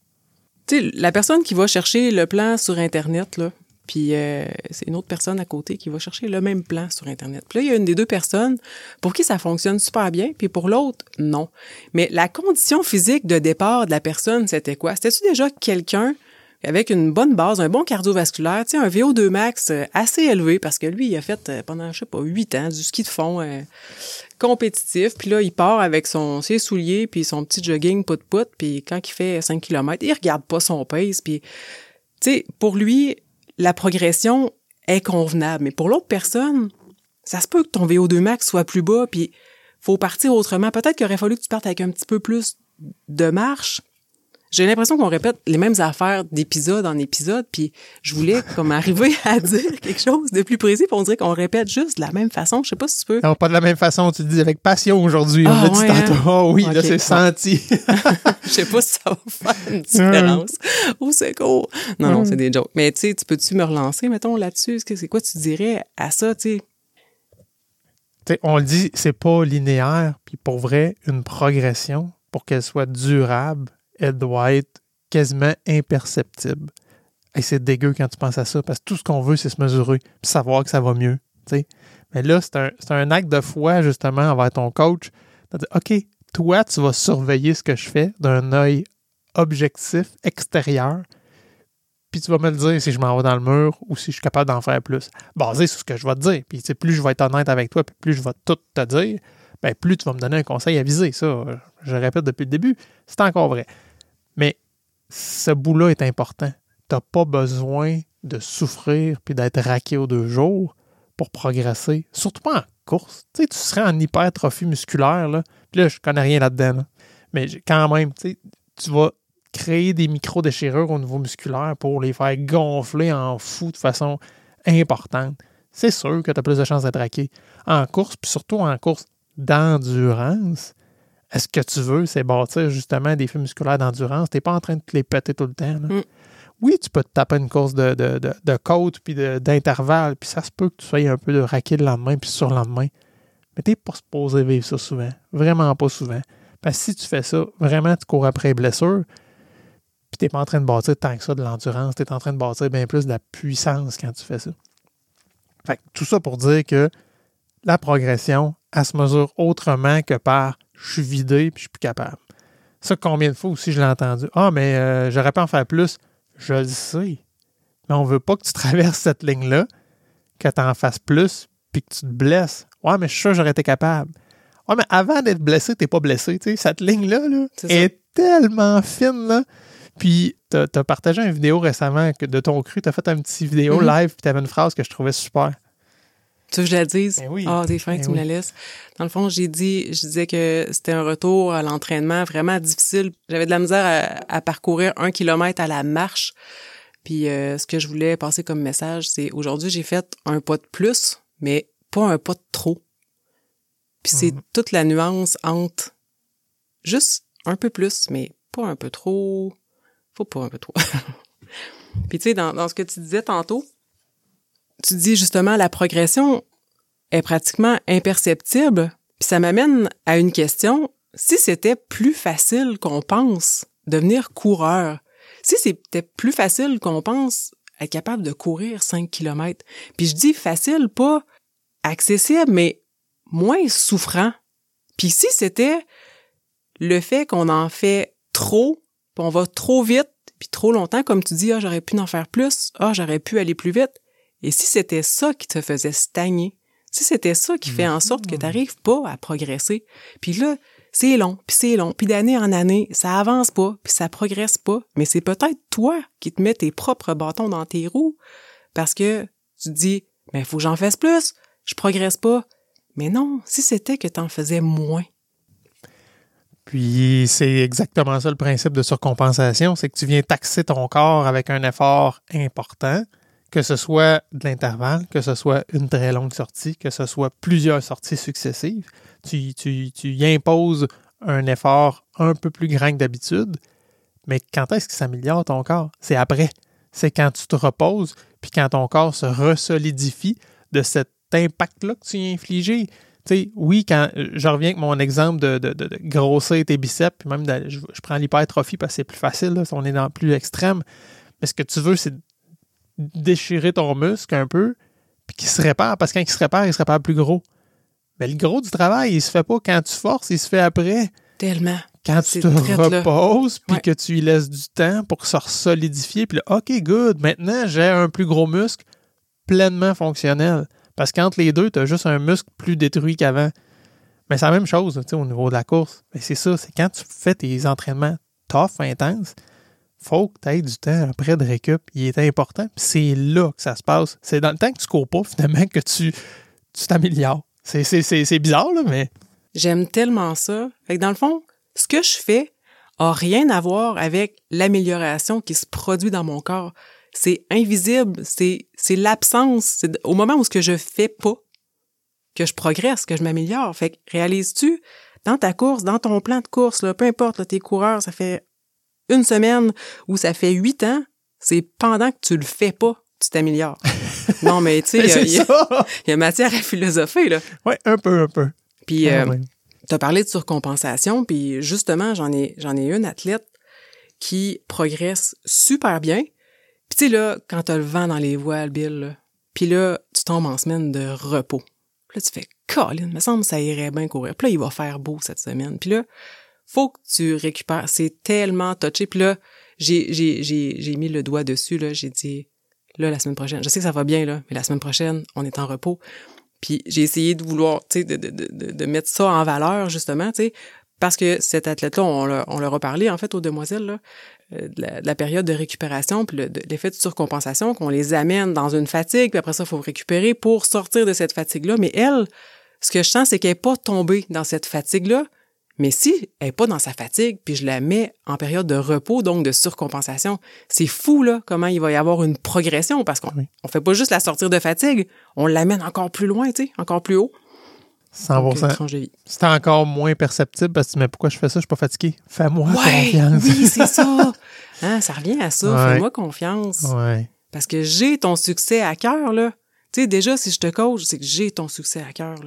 la personne qui va chercher le plan sur Internet, là, puis c'est une autre personne à côté qui va chercher le même plan sur Internet. Puis là, il y a une des deux personnes pour qui ça fonctionne super bien, puis pour l'autre, non. Mais la condition physique de départ de la personne, c'était quoi? C'était-tu déjà quelqu'un avec une bonne base, un bon cardiovasculaire, tu sais, un VO2 max assez élevé, parce que lui, il a fait pendant, 8 ans, du ski de fond compétitif, puis là, il part avec ses souliers, puis son petit jogging put-put, puis quand il fait 5 km, il regarde pas son pace, puis, tu sais, pour lui, la progression est convenable, mais pour l'autre personne, ça se peut que ton VO2 max soit plus bas, puis faut partir autrement. Peut-être qu'il aurait fallu que tu partes avec un petit peu plus de marche. J'ai l'impression qu'on répète les mêmes affaires d'épisode en épisode, puis je voulais comme arriver à dire quelque chose de plus précis, puis on dirait qu'on répète juste de la même façon. Je sais pas si tu peux. Non, pas de la même façon, tu le dis avec passion aujourd'hui. On l'a dit tantôt. Oh oui, okay, là, c'est senti. Je sais pas si ça va faire une différence. Au secours. Non, c'est des jokes. Mais tu sais, peux-tu me relancer, mettons, là-dessus? C'est quoi tu dirais à ça, tu sais? On le dit, c'est pas linéaire, puis pour vrai, une progression, pour qu'elle soit durable, elle doit être quasiment imperceptible. Et c'est dégueu quand tu penses à ça, parce que tout ce qu'on veut, c'est se mesurer, puis savoir que ça va mieux. T'sais. Mais là, c'est un acte de foi, justement, envers ton coach. De dire, OK, toi, tu vas surveiller ce que je fais d'un œil objectif, extérieur, puis tu vas me le dire si je m'en vais dans le mur ou si je suis capable d'en faire plus. Basé sur ce que je vais te dire. Puis plus je vais être honnête avec toi, puis plus je vais tout te dire, ben plus tu vas me donner un conseil avisé. Ça, je répète depuis le début, c'est encore vrai. Mais ce bout-là est important. Tu n'as pas besoin de souffrir puis d'être raqué aux 2 jours pour progresser. Surtout pas en course. Tu sais, tu serais en hypertrophie musculaire, là. Puis là, je connais rien là-dedans, là. Mais quand même, tu sais, tu vas créer des micro-déchirures au niveau musculaire pour les faire gonfler en fou de façon importante. C'est sûr que tu as plus de chances d'être raqué. En course, puis surtout en course d'endurance, est-ce que tu veux, c'est bâtir justement des fibres musculaires d'endurance? Tu n'es pas en train de te les péter tout le temps, là. Oui, tu peux te taper une course de côte puis d'intervalle, puis ça se peut que tu sois un peu de raqué le lendemain puis sur le lendemain. Mais tu n'es pas supposé vivre ça souvent. Vraiment pas souvent. Parce que si tu fais ça, vraiment, tu cours après les blessures, puis tu n'es pas en train de bâtir tant que ça de l'endurance, tu es en train de bâtir bien plus de la puissance quand tu fais ça. Fait que tout ça pour dire que la progression, elle se mesure autrement que par « je suis vidé puis je suis plus capable ». Ça, combien de fois aussi je l'ai entendu? « Ah, mais j'aurais pu en faire plus. » Je le sais. Mais on veut pas que tu traverses cette ligne-là, que tu en fasses plus puis que tu te blesses. « Ouais, mais je suis sûr que j'aurais été capable. » Ouais, mais avant d'être blessé, t'es pas blessé. T'sais. Cette ligne-là là, est tellement fine. Là. Puis, t'as partagé une vidéo récemment de ton cru. T'as fait une petite vidéo live puis t'avais une phrase que je trouvais super. Tu veux que je la dise? Ben oui. T'es fin que tu me la laisses. Dans le fond, je disais que c'était un retour à l'entraînement vraiment difficile. J'avais de la misère à parcourir 1 kilomètre à la marche. Puis, ce que je voulais passer comme message, c'est aujourd'hui, j'ai fait un pas de plus, mais pas un pas de trop. Puis c'est toute la nuance entre juste un peu plus, mais pas un peu trop. Faut pas un peu trop. Puis tu sais, dans ce que tu disais tantôt, tu dis justement la progression est pratiquement imperceptible. Puis ça m'amène à une question. Si c'était plus facile qu'on pense devenir coureur, si c'était plus facile qu'on pense être capable de courir 5 kilomètres, puis je dis facile, pas accessible, mais moins souffrant. Puis si c'était le fait qu'on en fait trop, puis on va trop vite, puis trop longtemps, comme tu dis, j'aurais pu en faire plus, j'aurais pu aller plus vite. Et si c'était ça qui te faisait stagner, si c'était ça qui fait en sorte que tu n'arrives pas à progresser, puis là, c'est long, puis d'année en année, ça avance pas, puis ça progresse pas, mais c'est peut-être toi qui te mets tes propres bâtons dans tes roues, parce que tu te dis, il faut que j'en fasse plus, je progresse pas. Mais non, si c'était que tu en faisais moins. Puis c'est exactement ça le principe de surcompensation, c'est que tu viens taxer ton corps avec un effort important, que ce soit de l'intervalle, que ce soit une très longue sortie, que ce soit plusieurs sorties successives. Tu y imposes un effort un peu plus grand que d'habitude, mais quand est-ce que ça améliore ton corps? C'est après. C'est quand tu te reposes, puis quand ton corps se resolidifie de cet impact-là que tu y as infligé. Tu sais, oui, quand je reviens avec mon exemple de grossir tes biceps, puis même je prends l'hypertrophie parce que c'est plus facile, là, si on est dans le plus extrême, mais ce que tu veux, c'est déchirer ton muscle un peu, puis qu'il se répare, parce que quand il se répare plus gros. Mais le gros du travail, il se fait pas quand tu forces, il se fait après. Tellement. Quand tu te reposes, puis que tu y laisses du temps pour se solidifier, puis là, OK, good, maintenant, j'ai un plus gros muscle pleinement fonctionnel. Parce qu'entre les deux, tu as juste un muscle plus détruit qu'avant. Mais c'est la même chose au niveau de la course. Mais c'est ça, c'est quand tu fais tes entraînements tough, intenses, faut que tu aies du temps après de récup. Il est important. Puis c'est là que ça se passe. C'est dans le temps que tu cours pas, finalement, que tu t'améliores. C'est bizarre, là, mais... J'aime tellement ça. Fait que dans le fond, ce que je fais a rien à voir avec l'amélioration qui se produit dans mon corps. C'est invisible, c'est l'absence. C'est au moment où ce que je fais pas, que je progresse, que je m'améliore. Fait que réalises-tu, dans ta course, dans ton plan de course, là, peu importe, là, tes coureurs, ça fait 1 semaine ou ça fait 8 ans, c'est pendant que tu le fais pas, tu t'améliores. Non, mais tu sais, il y a matière à philosopher, là. Oui, un peu. Puis, tu as parlé de surcompensation, puis justement, j'en ai une athlète qui progresse super bien. Puis tu sais, là, quand t'as le vent dans les voiles, Bill, là, puis là, tu tombes en semaine de repos. Puis là, tu fais « Colin, me semble que ça irait bien courir. » Puis là, il va faire beau cette semaine. Puis là, faut que tu récupères. C'est tellement touché. Puis là, j'ai mis le doigt dessus, là. J'ai dit, là, la semaine prochaine, je sais que ça va bien, là, mais la semaine prochaine, on est en repos. Puis j'ai essayé de vouloir, tu sais, de mettre ça en valeur, justement, tu sais, parce que cet athlète-là, on leur a parlé, en fait, aux demoiselles, là, de la période de récupération, puis l'effet de surcompensation, qu'on les amène dans une fatigue, puis après ça, il faut récupérer pour sortir de cette fatigue-là. Mais elle, ce que je sens, c'est qu'elle n'est pas tombée dans cette fatigue-là, mais si elle n'est pas dans sa fatigue, puis je la mets en période de repos, donc de surcompensation, c'est fou, là, comment il va y avoir une progression, parce qu'on fait pas juste la sortir de fatigue, on l'amène encore plus loin, tu sais, encore plus haut. 100%. C'est encore moins perceptible parce que tu dis, mais pourquoi je fais ça? Je suis pas fatigué. Fais-moi confiance. Oui, c'est ça. Hein, ça revient à ça. Ouais. Fais-moi confiance. Ouais. Parce que j'ai ton succès à cœur, là. Tu sais, déjà, si je te coach, c'est que j'ai ton succès à cœur, là.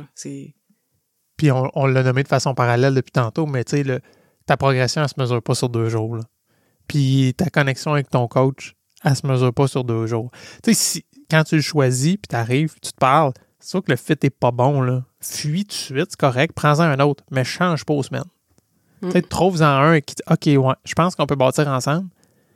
Puis on l'a nommé de façon parallèle depuis tantôt, mais tu sais, ta progression, elle se mesure pas sur 2 jours, là. Puis ta connexion avec ton coach, elle se mesure pas sur 2 jours. Tu sais, quand tu le choisis, puis t'arrives, tu te parles, c'est sûr que le fit est pas bon, là. Fuis tout de suite, c'est correct, prends-en un autre, mais change pas aux semaines. Tu sais, trouve-en un qui dit, OK, ouais, je pense qu'on peut bâtir ensemble.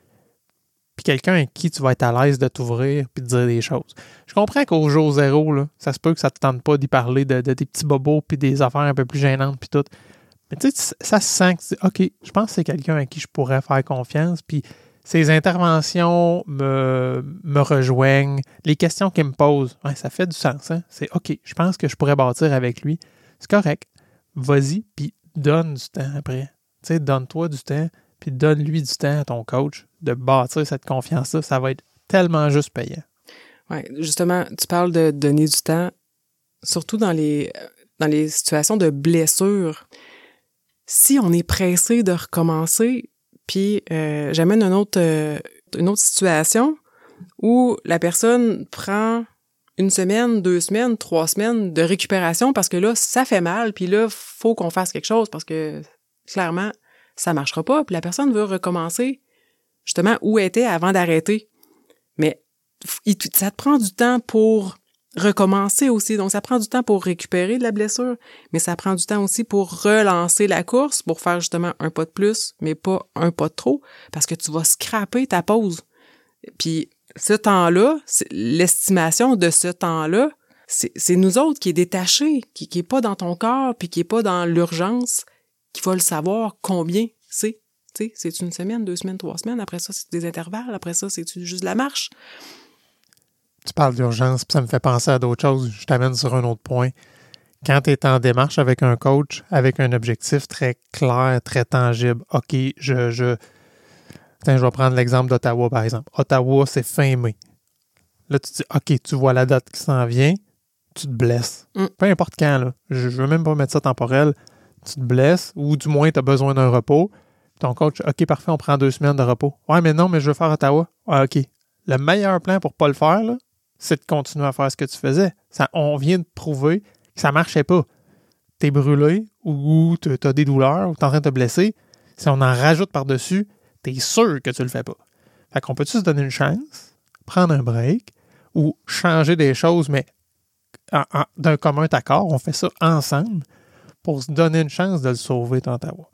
Puis quelqu'un avec qui tu vas être à l'aise de t'ouvrir puis de dire des choses. Je comprends qu'au jour 0, là, ça se peut que ça te tente pas d'y parler de tes petits bobos puis des affaires un peu plus gênantes puis tout. Mais tu sais, ça se sent que tu dis, OK, je pense que c'est quelqu'un à qui je pourrais faire confiance, puis ses interventions me rejoignent. Les questions qu'il me pose, ouais, ça fait du sens. Hein? C'est OK, je pense que je pourrais bâtir avec lui. C'est correct. Vas-y, puis donne du temps après. Tu sais, donne-toi du temps, puis donne-lui du temps à ton coach de bâtir cette confiance-là. Ça va être tellement juste payant. Oui, justement, tu parles de donner du temps, surtout dans les situations de blessure. Si on est pressé de recommencer, puis j'amène une autre situation où la personne prend 1 semaine, 2 semaines, 3 semaines de récupération parce que là, ça fait mal, puis là, faut qu'on fasse quelque chose parce que, clairement, ça marchera pas. Puis la personne veut recommencer, justement, où elle était avant d'arrêter. Mais ça te prend du temps pour recommencer aussi. Donc, ça prend du temps pour récupérer de la blessure, mais ça prend du temps aussi pour relancer la course, pour faire justement un pas de plus, mais pas un pas de trop, parce que tu vas scraper ta pause. Puis, ce temps-là, l'estimation de ce temps-là, c'est nous autres qui est détaché, qui est pas dans ton corps, puis qui est pas dans l'urgence, qui va le savoir combien c'est. Tu sais, c'est 1 semaine, 2 semaines, 3 semaines, après ça, c'est des intervalles, après ça, c'est juste de la marche. Tu parles d'urgence, puis ça me fait penser à d'autres choses. Je t'amène sur un autre point. Quand tu es en démarche avec un coach, avec un objectif très clair, très tangible, OK, je vais prendre l'exemple d'Ottawa, par exemple. Ottawa, c'est fin mai. Là, tu dis, OK, tu vois la date qui s'en vient, tu te blesses. Peu importe quand, là. Je veux même pas mettre ça temporel. Tu te blesses, ou du moins, tu as besoin d'un repos. Ton coach, OK, parfait, on prend 2 semaines de repos. Ouais, mais non, mais je veux faire Ottawa. Ouais, OK. Le meilleur plan pour pas le faire, là, c'est de continuer à faire ce que tu faisais. On vient de prouver que ça marchait pas. T'es brûlé, ou t'as des douleurs, ou t'es en train de te blesser. Si on en rajoute par-dessus, t'es sûr que tu le fais pas. Fait qu'on peut-tu se donner une chance, prendre un break, ou changer des choses, mais d'un commun accord, on fait ça ensemble pour se donner une chance de le sauver, ton Ottawa.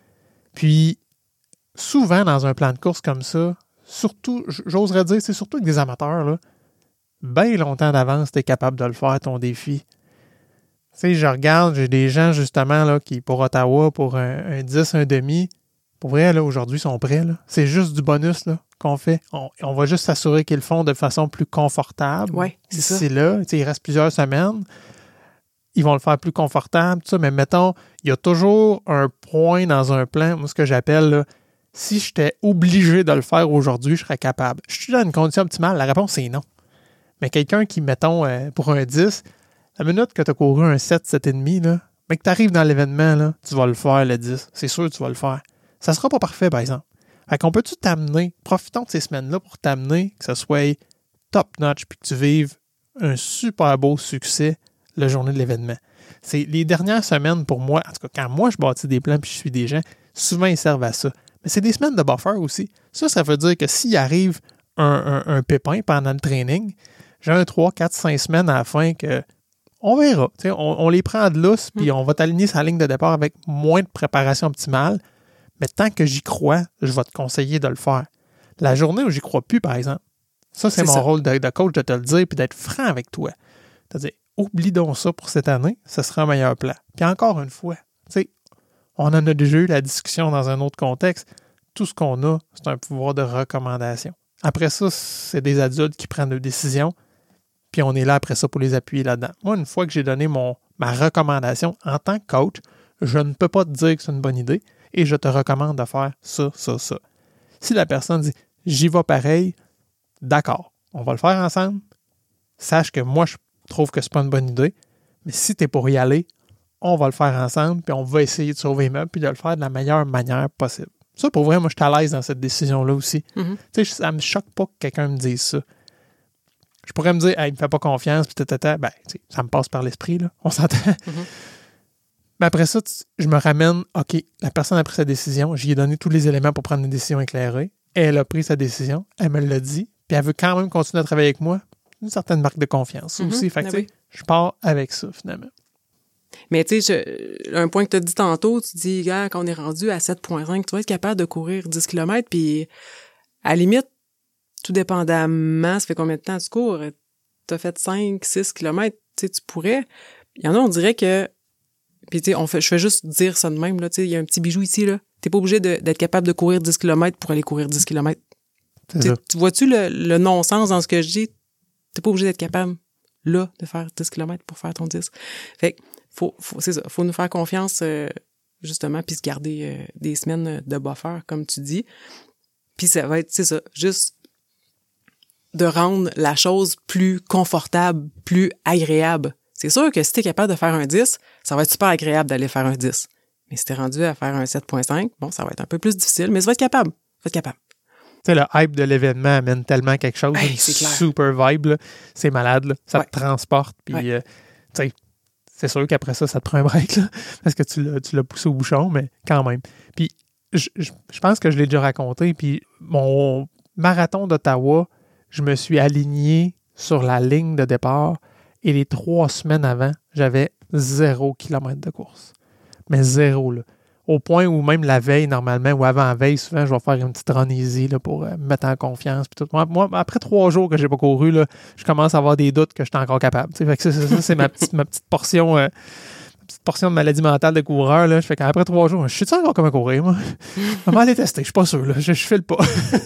Puis, souvent, dans un plan de course comme ça, surtout, j'oserais dire, c'est surtout avec des amateurs, là, bien longtemps d'avance, tu es capable de le faire, ton défi. Tu sais, je regarde, j'ai des gens, justement, là, qui, pour Ottawa, pour un 10, un demi, pour vrai, là, aujourd'hui, sont prêts, là. C'est juste du bonus, là, qu'on fait. On va juste s'assurer qu'ils le font de façon plus confortable. Oui, c'est ça. C'est là, tu sais, il reste plusieurs semaines. Ils vont le faire plus confortable, tout ça, mais mettons, il y a toujours un point dans un plan, moi, ce que j'appelle, là, si j'étais obligé de le faire aujourd'hui, je serais capable. Je suis dans une condition optimale, la réponse, c'est non. Mais quelqu'un qui, mettons, pour un 10, la minute que tu as couru un 7, 7,5, là, mais que tu arrives dans l'événement, là, tu vas le faire, le 10. C'est sûr que tu vas le faire. Ça sera pas parfait, par exemple. Fait qu'on peut-tu t'amener, profitons de ces semaines-là pour t'amener, que ce soit top-notch, puis que tu vives un super beau succès la journée de l'événement. C'est les dernières semaines pour moi, en tout cas, quand moi je bâtis des plans puis je suis des gens, souvent ils servent à ça. Mais c'est des semaines de buffer aussi. Ça veut dire que s'il arrive un pépin pendant le training, j'ai un 3, 4, 5 semaines à la fin que on verra. On les prend de lousse puis on va t'aligner sa ligne de départ avec moins de préparation optimale. Mais tant que j'y crois, je vais te conseiller de le faire. La journée où j'y crois plus, par exemple, ça, c'est mon rôle de coach de te le dire puis d'être franc avec toi. C'est-à-dire, oublie donc ça pour cette année, ce sera un meilleur plan. Puis encore une fois, tu sais, on en a déjà eu la discussion dans un autre contexte. Tout ce qu'on a, c'est un pouvoir de recommandation. Après ça, c'est des adultes qui prennent des décisions, puis on est là après ça pour les appuyer là-dedans. Moi, une fois que j'ai donné ma recommandation en tant que coach, je ne peux pas te dire que c'est une bonne idée et je te recommande de faire ça, ça, ça. Si la personne dit « j'y vais pareil », d'accord, on va le faire ensemble. Sache que moi, je trouve que c'est pas une bonne idée, mais si tu es pour y aller, on va le faire ensemble, puis on va essayer de sauver les meubles, puis de le faire de la meilleure manière possible. Ça, pour vrai, moi, je suis à l'aise dans cette décision-là aussi. Mm-hmm. Tu sais, ça me choque pas que quelqu'un me dise ça. Je pourrais me dire, hey, il me fait pas confiance, puis ben, ça me passe par l'esprit, là. On s'entend. Mm-hmm. Mais après ça, je me ramène, OK, la personne a pris sa décision, j'y ai donné tous les éléments pour prendre une décision éclairée. Elle a pris sa décision, elle me l'a dit, puis elle veut quand même continuer à travailler avec moi. Une certaine marque de confiance aussi. Fait que, oui. je pars avec ça, finalement. Mais tu sais, un point que tu as dit tantôt, tu dis, gars, quand on est rendu à 7,5, tu vas être capable de courir 10 km, puis à la limite, tout dépendamment, ça fait combien de temps tu cours? Tu as fait 5, 6 km, tu sais, tu pourrais. Il y en a, on dirait que, puis tu sais, je fais juste dire ça de même, là, tu sais, il y a un petit bijou ici, là. T'es pas obligé d'être capable de courir 10 km pour aller courir 10 km. Tu vois-tu le non-sens dans ce que je dis? T'es pas obligé d'être capable, là, de faire 10 km pour faire ton 10. Fait que, c'est ça, faut nous faire confiance, justement, puis se garder des semaines de buffer, comme tu dis. Puis ça va être, c'est ça, juste de rendre la chose plus confortable, plus agréable. C'est sûr que si t'es capable de faire un 10, ça va être super agréable d'aller faire un 10. Mais si t'es rendu à faire un 7,5, bon, ça va être un peu plus difficile, mais ça va être capable. Ça va être capable. Tu sais, le hype de l'événement amène tellement quelque chose, une super vibe, là. C'est malade, là. Ça te transporte, puis tu sais, c'est sûr qu'après ça, ça te prend un break, là, parce que tu l'as poussé au bouchon, mais quand même. Puis je pense que je l'ai déjà raconté, puis mon marathon d'Ottawa, je me suis aligné sur la ligne de départ et les 3 semaines avant, j'avais 0 km de course. Mais 0, là. Au point où même la veille, normalement, ou avant la veille, souvent, je vais faire une petite run easy là, pour me mettre en confiance. Puis tout. Moi, après 3 jours que j'ai pas couru, là, je commence à avoir des doutes que je suis encore capable. Fait que ça, c'est ma petite portion de maladie mentale de coureur. Là. Je fais qu'après 3 jours, je suis encore comment courir, moi. Je vais aller tester, je suis pas sûr. Là. Je file pas.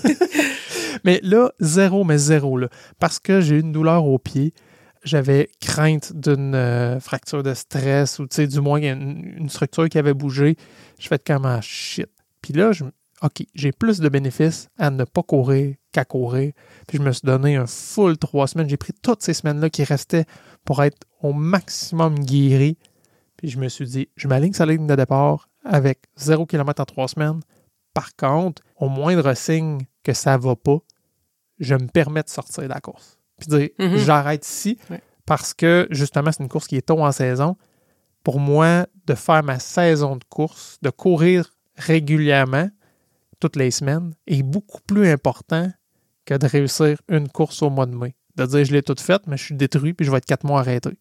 Mais là, 0, là. Parce que j'ai eu une douleur au pied. J'avais crainte d'une fracture de stress ou, tu sais, du moins, une structure qui avait bougé. Je fais comme un shit. Puis là, OK, j'ai plus de bénéfices à ne pas courir qu'à courir. Puis je me suis donné un full 3 semaines. J'ai pris toutes ces semaines-là qui restaient pour être au maximum guéri. Puis je me suis dit, je m'aligne sur la ligne de départ avec 0 km en 3 semaines. Par contre, au moindre signe que ça va pas, je me permets de sortir de la course. Puis dire, j'arrête ici parce que, justement, c'est une course qui est tôt en saison. Pour moi, de faire ma saison de course, de courir régulièrement, toutes les semaines, est beaucoup plus important que de réussir une course au mois de mai. De dire, je l'ai toute faite, mais je suis détruit, puis je vais être 4 mois arrêté.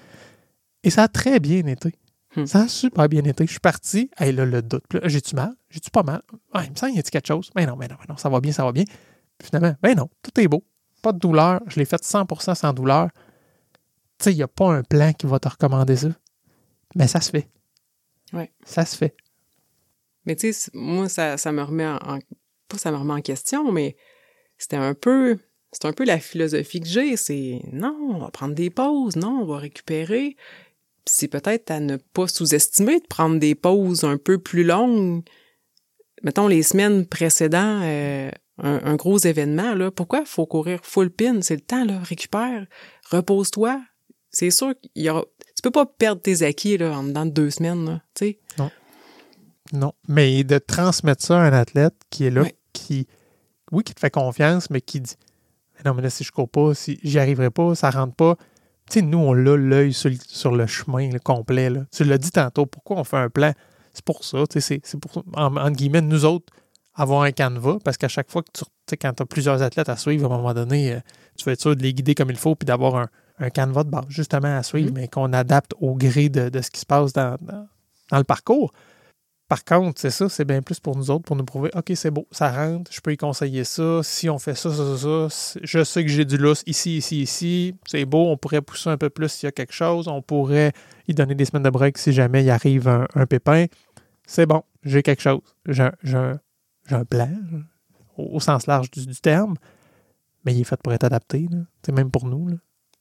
Et ça a très bien été. Ça a super bien été. Je suis parti, hey, là, le doute. Là, j'ai-tu mal? J'ai-tu pas mal? Ah, il me semble qu'il y a quelque chose. Mais non, ça va bien. Puis finalement, non, tout est beau. Pas de douleur. Je l'ai fait 100% sans douleur. Tu sais, il n'y a pas un plan qui va te recommander ça. Mais ça se fait. Oui. Ça se fait. Mais tu sais, moi, ça me remet pas ça me remet en question, mais c'est un peu la philosophie que j'ai. C'est non, on va prendre des pauses. Non, on va récupérer. Puis c'est peut-être à ne pas sous-estimer de prendre des pauses un peu plus longues. Mettons, les semaines précédentes, un gros événement, là, pourquoi il faut courir full pin? C'est le temps, là, récupère, repose-toi. C'est sûr qu'il y aura... Tu peux pas perdre tes acquis, là, en dedans de 2 semaines, là, tu sais. Non, mais de transmettre ça à un athlète qui est là, qui te fait confiance, mais qui dit « Non, mais là, si je cours pas, si j'y arriverai pas, ça rentre pas. » Tu sais, nous, on a l'œil sur le chemin là, complet, là. Tu l'as dit tantôt, pourquoi on fait un plan? C'est pour ça, tu sais, c'est pour, entre guillemets, nous autres, avoir un canevas, parce qu'à chaque fois que quand tu as plusieurs athlètes à suivre, à un moment donné, tu vas être sûr de les guider comme il faut, puis d'avoir un canevas de base, justement, à suivre, mais qu'on adapte au gré de ce qui se passe dans le parcours. Par contre, c'est ça, c'est bien plus pour nous autres, pour nous prouver, OK, c'est beau, ça rentre, je peux y conseiller ça, si on fait ça, je sais que j'ai du lousse ici, c'est beau, on pourrait pousser un peu plus s'il y a quelque chose, on pourrait y donner des semaines de break si jamais il arrive un pépin. C'est bon, j'ai quelque chose, j'ai un plan, au sens large du terme, mais il est fait pour être adapté, là. C'est même pour nous, là.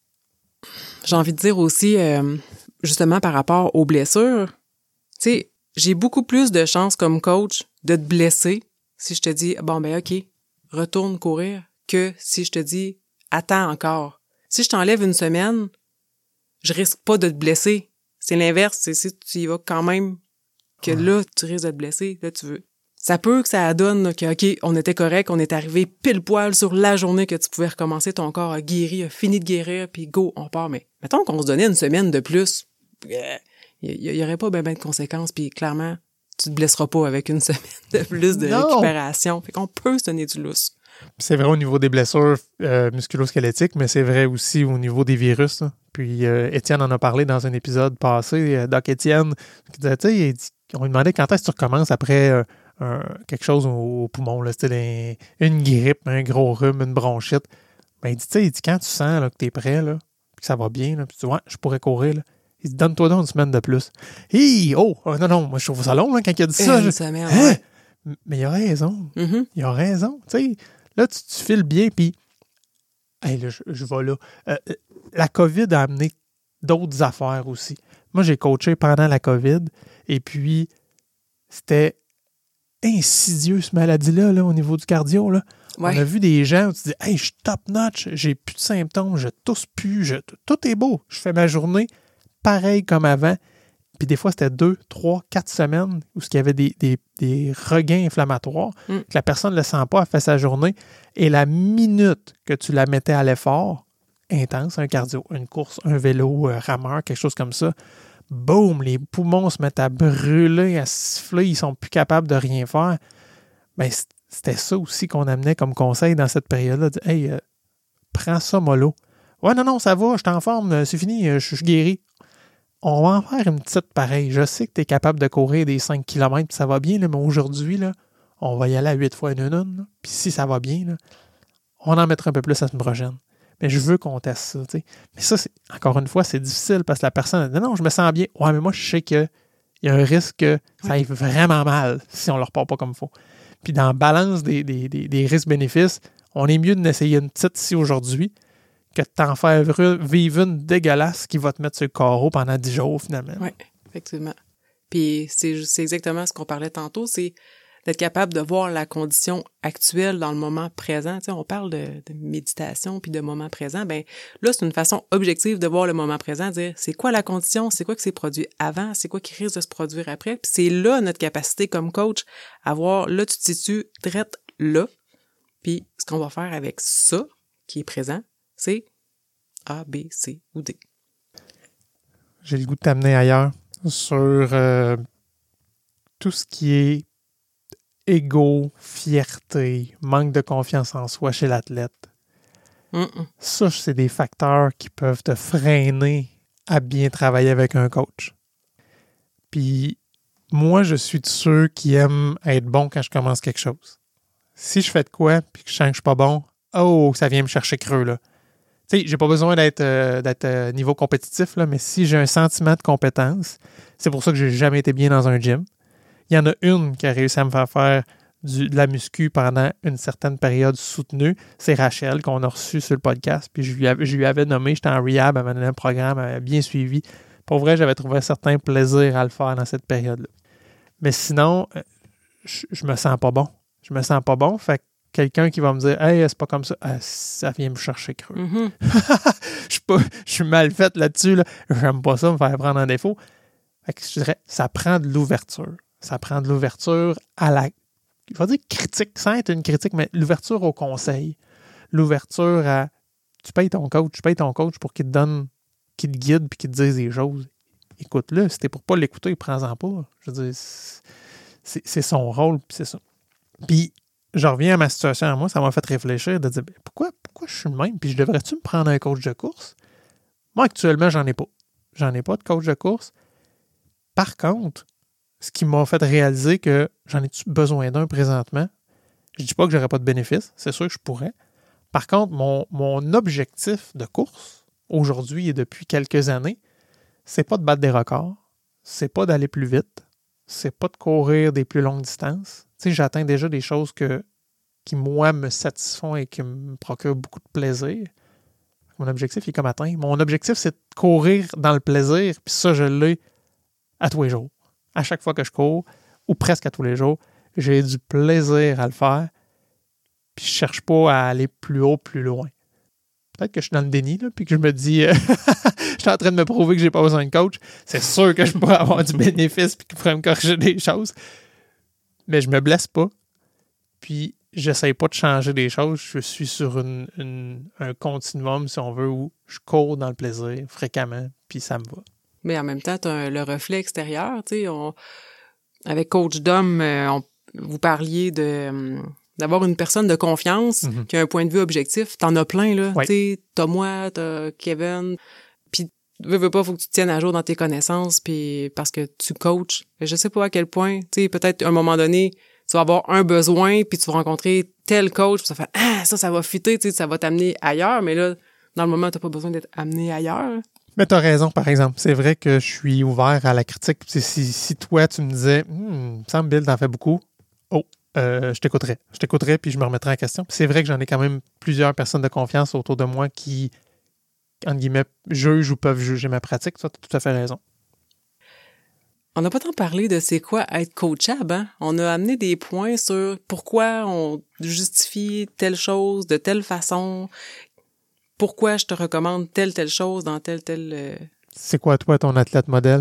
J'ai envie de dire aussi, justement par rapport aux blessures, tu sais, j'ai beaucoup plus de chances comme coach de te blesser si je te dis « Bon, ben OK, retourne courir » que si je te dis « Attends encore ». Si je t'enlève une semaine, je risque pas de te blesser. C'est l'inverse, c'est si tu y vas quand même que là, tu risques de te blesser, là, tu veux. Ça peut que ça donne là, que OK, on était correct, on est arrivé pile poil sur la journée que tu pouvais recommencer, ton corps a guéri, a fini de guérir, puis go, on part. Mais mettons qu'on se donnait une semaine de plus, il y aurait pas ben de conséquences, puis clairement, tu te blesseras pas avec une semaine de plus de récupération. Fait qu'on peut se donner du lousse. C'est vrai au niveau des blessures musculo-squelettiques, mais c'est vrai aussi au niveau des virus, là. Puis Étienne en a parlé dans un épisode passé, Doc Étienne, qui disait, tu sais, on lui demandait quand est-ce que tu recommences après quelque chose au poumon, là, c'était une grippe, un gros rhume, une bronchite. Ben, il dit, tu sais, quand tu sens là, que tu es prêt, là, puis que ça va bien, là, puis tu dis, ouais, je pourrais courir, là. Il dit, donne-toi donc une semaine de plus. Non, moi je trouve ça long là, quand il a dit ça. Ouais. Mais il a raison. Mm-hmm. Il a raison. Tu sais, là, tu files bien, puis là, je vais là. La COVID a amené d'autres affaires aussi. Moi, j'ai coaché pendant la COVID, et puis c'était insidieux, cette maladie-là, là, au niveau du cardio, là. Ouais. On a vu des gens où tu dis « Hey, je suis top-notch, j'ai plus de symptômes, je tousse plus, tout est beau. Je fais ma journée pareil comme avant. » Puis des fois, c'était 2, 3, 4 semaines où il y avait des regains inflammatoires, que la personne ne le sent pas, elle fait sa journée. Et la minute que tu la mettais à l'effort intense, un cardio, une course, un vélo, un rameur, quelque chose comme ça, boum, les poumons se mettent à brûler, à siffler, ils sont plus capables de rien faire. Ben, c'était ça aussi qu'on amenait comme conseil dans cette période-là. Hey, prends ça mollo. Ouais, non, ça va, je suis en forme, c'est fini, je suis guéri. On va en faire une petite pareille. Je sais que tu es capable de courir des 5 km, ça va bien, là, mais aujourd'hui, là, on va y aller à 8 fois une. Puis si ça va bien, là, on en mettra un peu plus la semaine prochaine. Mais je veux qu'on teste ça, tu sais. Mais ça, encore une fois, c'est difficile parce que la personne dit non, je me sens bien. Ouais, mais moi, je sais qu'il y a un risque que ça aille vraiment mal si on ne le repart pas comme il faut. Puis dans la balance des risques-bénéfices, on est mieux d'essayer une petite ici aujourd'hui que de t'en faire vivre une dégueulasse qui va te mettre sur le carreau pendant 10 jours, finalement. Oui, effectivement. Puis c'est exactement ce qu'on parlait tantôt, c'est d'être capable de voir la condition actuelle dans le moment présent. Tu sais, on parle de méditation puis de moment présent. Ben là, c'est une façon objective de voir le moment présent, de dire c'est quoi la condition, c'est quoi qui s'est produit avant, c'est quoi qui risque de se produire après. Puis c'est là notre capacité comme coach à voir, là, tu te situes direct là. Puis ce qu'on va faire avec ça, qui est présent, c'est A, B, C ou D. J'ai le goût de t'amener ailleurs sur tout ce qui est ego, fierté, manque de confiance en soi chez l'athlète. Ça, c'est des facteurs qui peuvent te freiner à bien travailler avec un coach. Puis, moi, je suis de ceux qui aiment être bon quand je commence quelque chose. Si je fais de quoi, puis que je sens que je suis pas bon, ça vient me chercher creux, là. Tu sais, j'ai pas besoin d'être niveau compétitif, là, mais si j'ai un sentiment de compétence, c'est pour ça que j'ai jamais été bien dans un gym. Il y en a une qui a réussi à me faire de la muscu pendant une certaine période soutenue. C'est Rachel qu'on a reçue sur le podcast. Puis je lui avais nommé, j'étais en rehab, elle m'a donné un programme, elle m'a bien suivi. Pour vrai, j'avais trouvé un certain plaisir à le faire dans cette période-là. Mais sinon, je me sens pas bon. Je me sens pas bon. Fait que quelqu'un qui va me dire « Hey, c'est pas comme ça. » Ça vient me chercher creux. Je suis mal faite là-dessus. Là. J'aime pas ça, me faire prendre en défaut. Fait que je dirais, ça prend de l'ouverture. Ça prend de l'ouverture à la... Je vais dire critique, sans être une critique, mais l'ouverture au conseil. L'ouverture à... Tu payes ton coach pour qu'il te donne, qu'il te guide puis qu'il te dise des choses. Écoute-le. Si t'es pour pas l'écouter, prends-en pas. Je veux dire, c'est son rôle, puis c'est ça. Puis, je reviens à ma situation à moi, ça m'a fait réfléchir de dire, pourquoi je suis le même? Puis, devrais-tu me prendre un coach de course? Moi, actuellement, j'en ai pas. J'en ai pas de coach de course. Par contre, ce qui m'a fait réaliser que j'en ai besoin d'un présentement. Je dis pas que j'aurais pas de bénéfice, c'est sûr que je pourrais. Par contre, mon objectif de course, aujourd'hui et depuis quelques années, c'est pas de battre des records, c'est pas d'aller plus vite, c'est pas de courir des plus longues distances. Tu sais, j'atteins déjà des choses qui, moi, me satisfont et qui me procurent beaucoup de plaisir. Mon objectif est comme atteint. Mon objectif, c'est de courir dans le plaisir, puis ça, je l'ai à tous les jours. À chaque fois que je cours, ou presque à tous les jours, j'ai du plaisir à le faire, puis je cherche pas à aller plus haut, plus loin. Peut-être que je suis dans le déni, là, puis que je me dis, je suis en train de me prouver que j'ai pas besoin de coach. C'est sûr que je pourrais avoir du bénéfice puis qu'il pourrait me corriger des choses. Mais je me blesse pas. Puis, j'essaie pas de changer des choses. Je suis sur un continuum, si on veut, où je cours dans le plaisir fréquemment, puis ça me va. Mais en même temps, tu as le reflet extérieur. Tu sais, avec Coach Dom, vous parliez d'avoir une personne de confiance qui a un point de vue objectif. T'en as plein, là. Ouais. Tu sais, t'as moi, t'as Kevin. Puis, veux pas, faut que tu te tiennes à jour dans tes connaissances, puis parce que tu coaches. Je sais pas à quel point, tu sais, peut-être à un moment donné, tu vas avoir un besoin, puis tu vas rencontrer tel coach, puis ça fait « Ah, ça va fitter, tu sais, ça va t'amener ailleurs. » Mais là, dans le moment, t'as pas besoin d'être amené ailleurs. Mais t'as raison, par exemple. C'est vrai que je suis ouvert à la critique. Si toi, tu me disais « Sam, Bill, t'en fais beaucoup. » Oh, je t'écouterais, puis je me remettrais en question. Puis c'est vrai que j'en ai quand même plusieurs personnes de confiance autour de moi qui, entre guillemets, jugent ou peuvent juger ma pratique. Ça, t'as tout à fait raison. On n'a pas tant parlé de c'est quoi être coachable, hein? On a amené des points sur pourquoi on justifie telle chose de telle façon, pourquoi je te recommande telle chose dans telle... C'est quoi, toi, ton athlète modèle?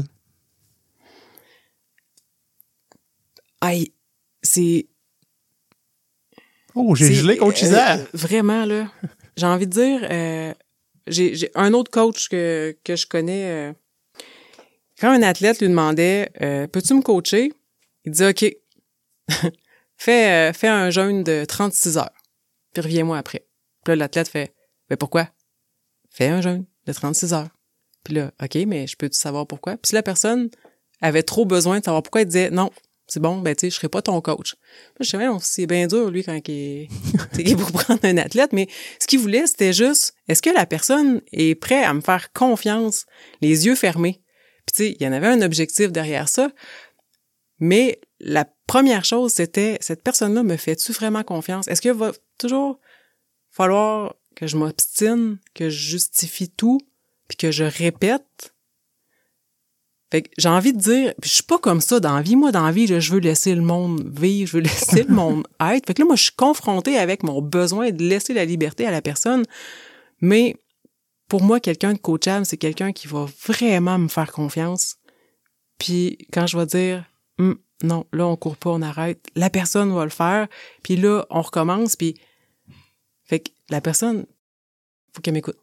Aïe, c'est... Oh, j'ai gelé, coach Isaac! Vraiment, là. J'ai envie de dire, j'ai un autre coach que je connais... Quand un athlète lui demandait « Peux-tu me coacher? » Il disait « OK, fais un jeûne de 36 heures, puis reviens-moi après. » Puis là, l'athlète fait « Ben pourquoi? » « Fais un jeûne de 36 heures. » Puis là, « OK, mais je peux-tu savoir pourquoi? » Puis si la personne avait trop besoin de savoir pourquoi, il disait « Non, c'est bon, ben tu sais, je serai pas ton coach. » Puis je sais même, c'est bien dur, lui, quand il est pour prendre un athlète, mais ce qu'il voulait, c'était juste, est-ce que la personne est prête à me faire confiance, les yeux fermés? Puis tu sais, il y en avait un objectif derrière ça, mais la première chose, c'était, cette personne-là me fait-tu vraiment confiance? Est-ce qu'il va toujours falloir que je m'obstine, que je justifie tout, puis que je répète? Fait que j'ai envie de dire, puis je suis pas comme ça dans la vie. Moi, dans la vie, je veux laisser le monde vivre, je veux laisser le monde être. Fait que là, moi, je suis confrontée avec mon besoin de laisser la liberté à la personne, mais pour moi, quelqu'un de coachable, c'est quelqu'un qui va vraiment me faire confiance. Puis quand je vais dire non, là, on court pas, on arrête, la personne va le faire. Puis là, on recommence. Puis fait que la personne, faut qu'elle m'écoute.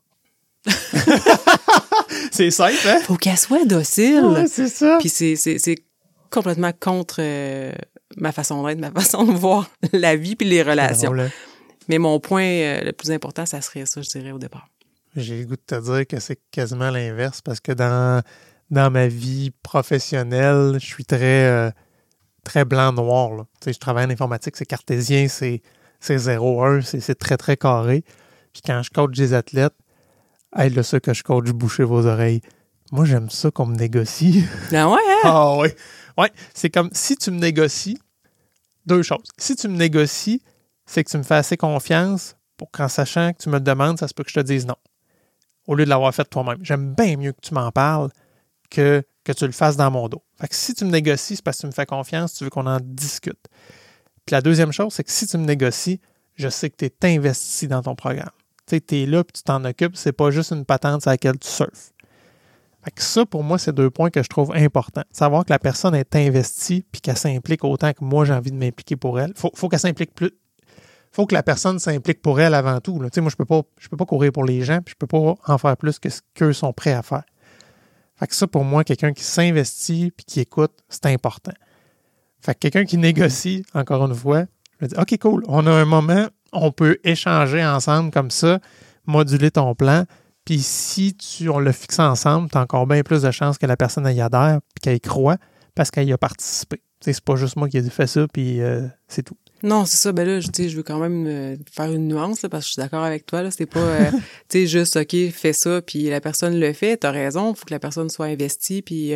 C'est simple, hein? Faut qu'elle soit docile. Ouais, c'est ça. Puis c'est complètement contre ma façon d'être, ma façon de voir la vie puis les relations. Drôle, hein? Mais mon point le plus important, ça serait ça, je dirais, au départ. J'ai le goût de te dire que c'est quasiment l'inverse parce que dans ma vie professionnelle, je suis très blanc-noir. Là. Tu sais, je travaille en informatique, c'est cartésien, c'est 0-1, c'est très, très carré. Puis quand je coach des athlètes, là, ça que je coach, bouchez vos oreilles. Moi, j'aime ça qu'on me négocie. Ah ouais, hein? Ah oui. Ouais, c'est comme si tu me négocies, deux choses. Si tu me négocies, c'est que tu me fais assez confiance pour qu'en sachant que tu me le demandes, ça se peut que je te dise non. Au lieu de l'avoir fait toi-même. J'aime bien mieux que tu m'en parles que tu le fasses dans mon dos. Fait que si tu me négocies, c'est parce que tu me fais confiance, tu veux qu'on en discute. Puis la deuxième chose, c'est que si tu me négocies, je sais que tu es investi dans ton programme. Tu sais, tu es là puis tu t'en occupes, c'est pas juste une patente sur laquelle tu surfes. Fait que ça, pour moi, c'est deux points que je trouve importants. Savoir que la personne est investie puis qu'elle s'implique autant que moi, j'ai envie de m'impliquer pour elle. Faut qu'elle s'implique plus. Faut que la personne s'implique pour elle avant tout. Là. Tu sais, moi, je peux pas courir pour les gens puis je peux pas en faire plus que ce qu'eux sont prêts à faire. Fait que ça, pour moi, quelqu'un qui s'investit puis qui écoute, c'est important. Fait que quelqu'un qui négocie, encore une fois, je me dis, OK, cool, on a un moment, on peut échanger ensemble comme ça, moduler ton plan, puis si on le fixe ensemble, tu as encore bien plus de chances que la personne y adhère puis qu'elle y croit, parce qu'elle y a participé. C'est pas juste moi qui ai fait ça, puis c'est tout. Non, c'est ça. Ben là, je veux quand même faire une nuance, là, parce que je suis d'accord avec toi. Là, c'est pas, juste, OK, fais ça, puis la personne le fait. T'as raison, faut que la personne soit investie, puis,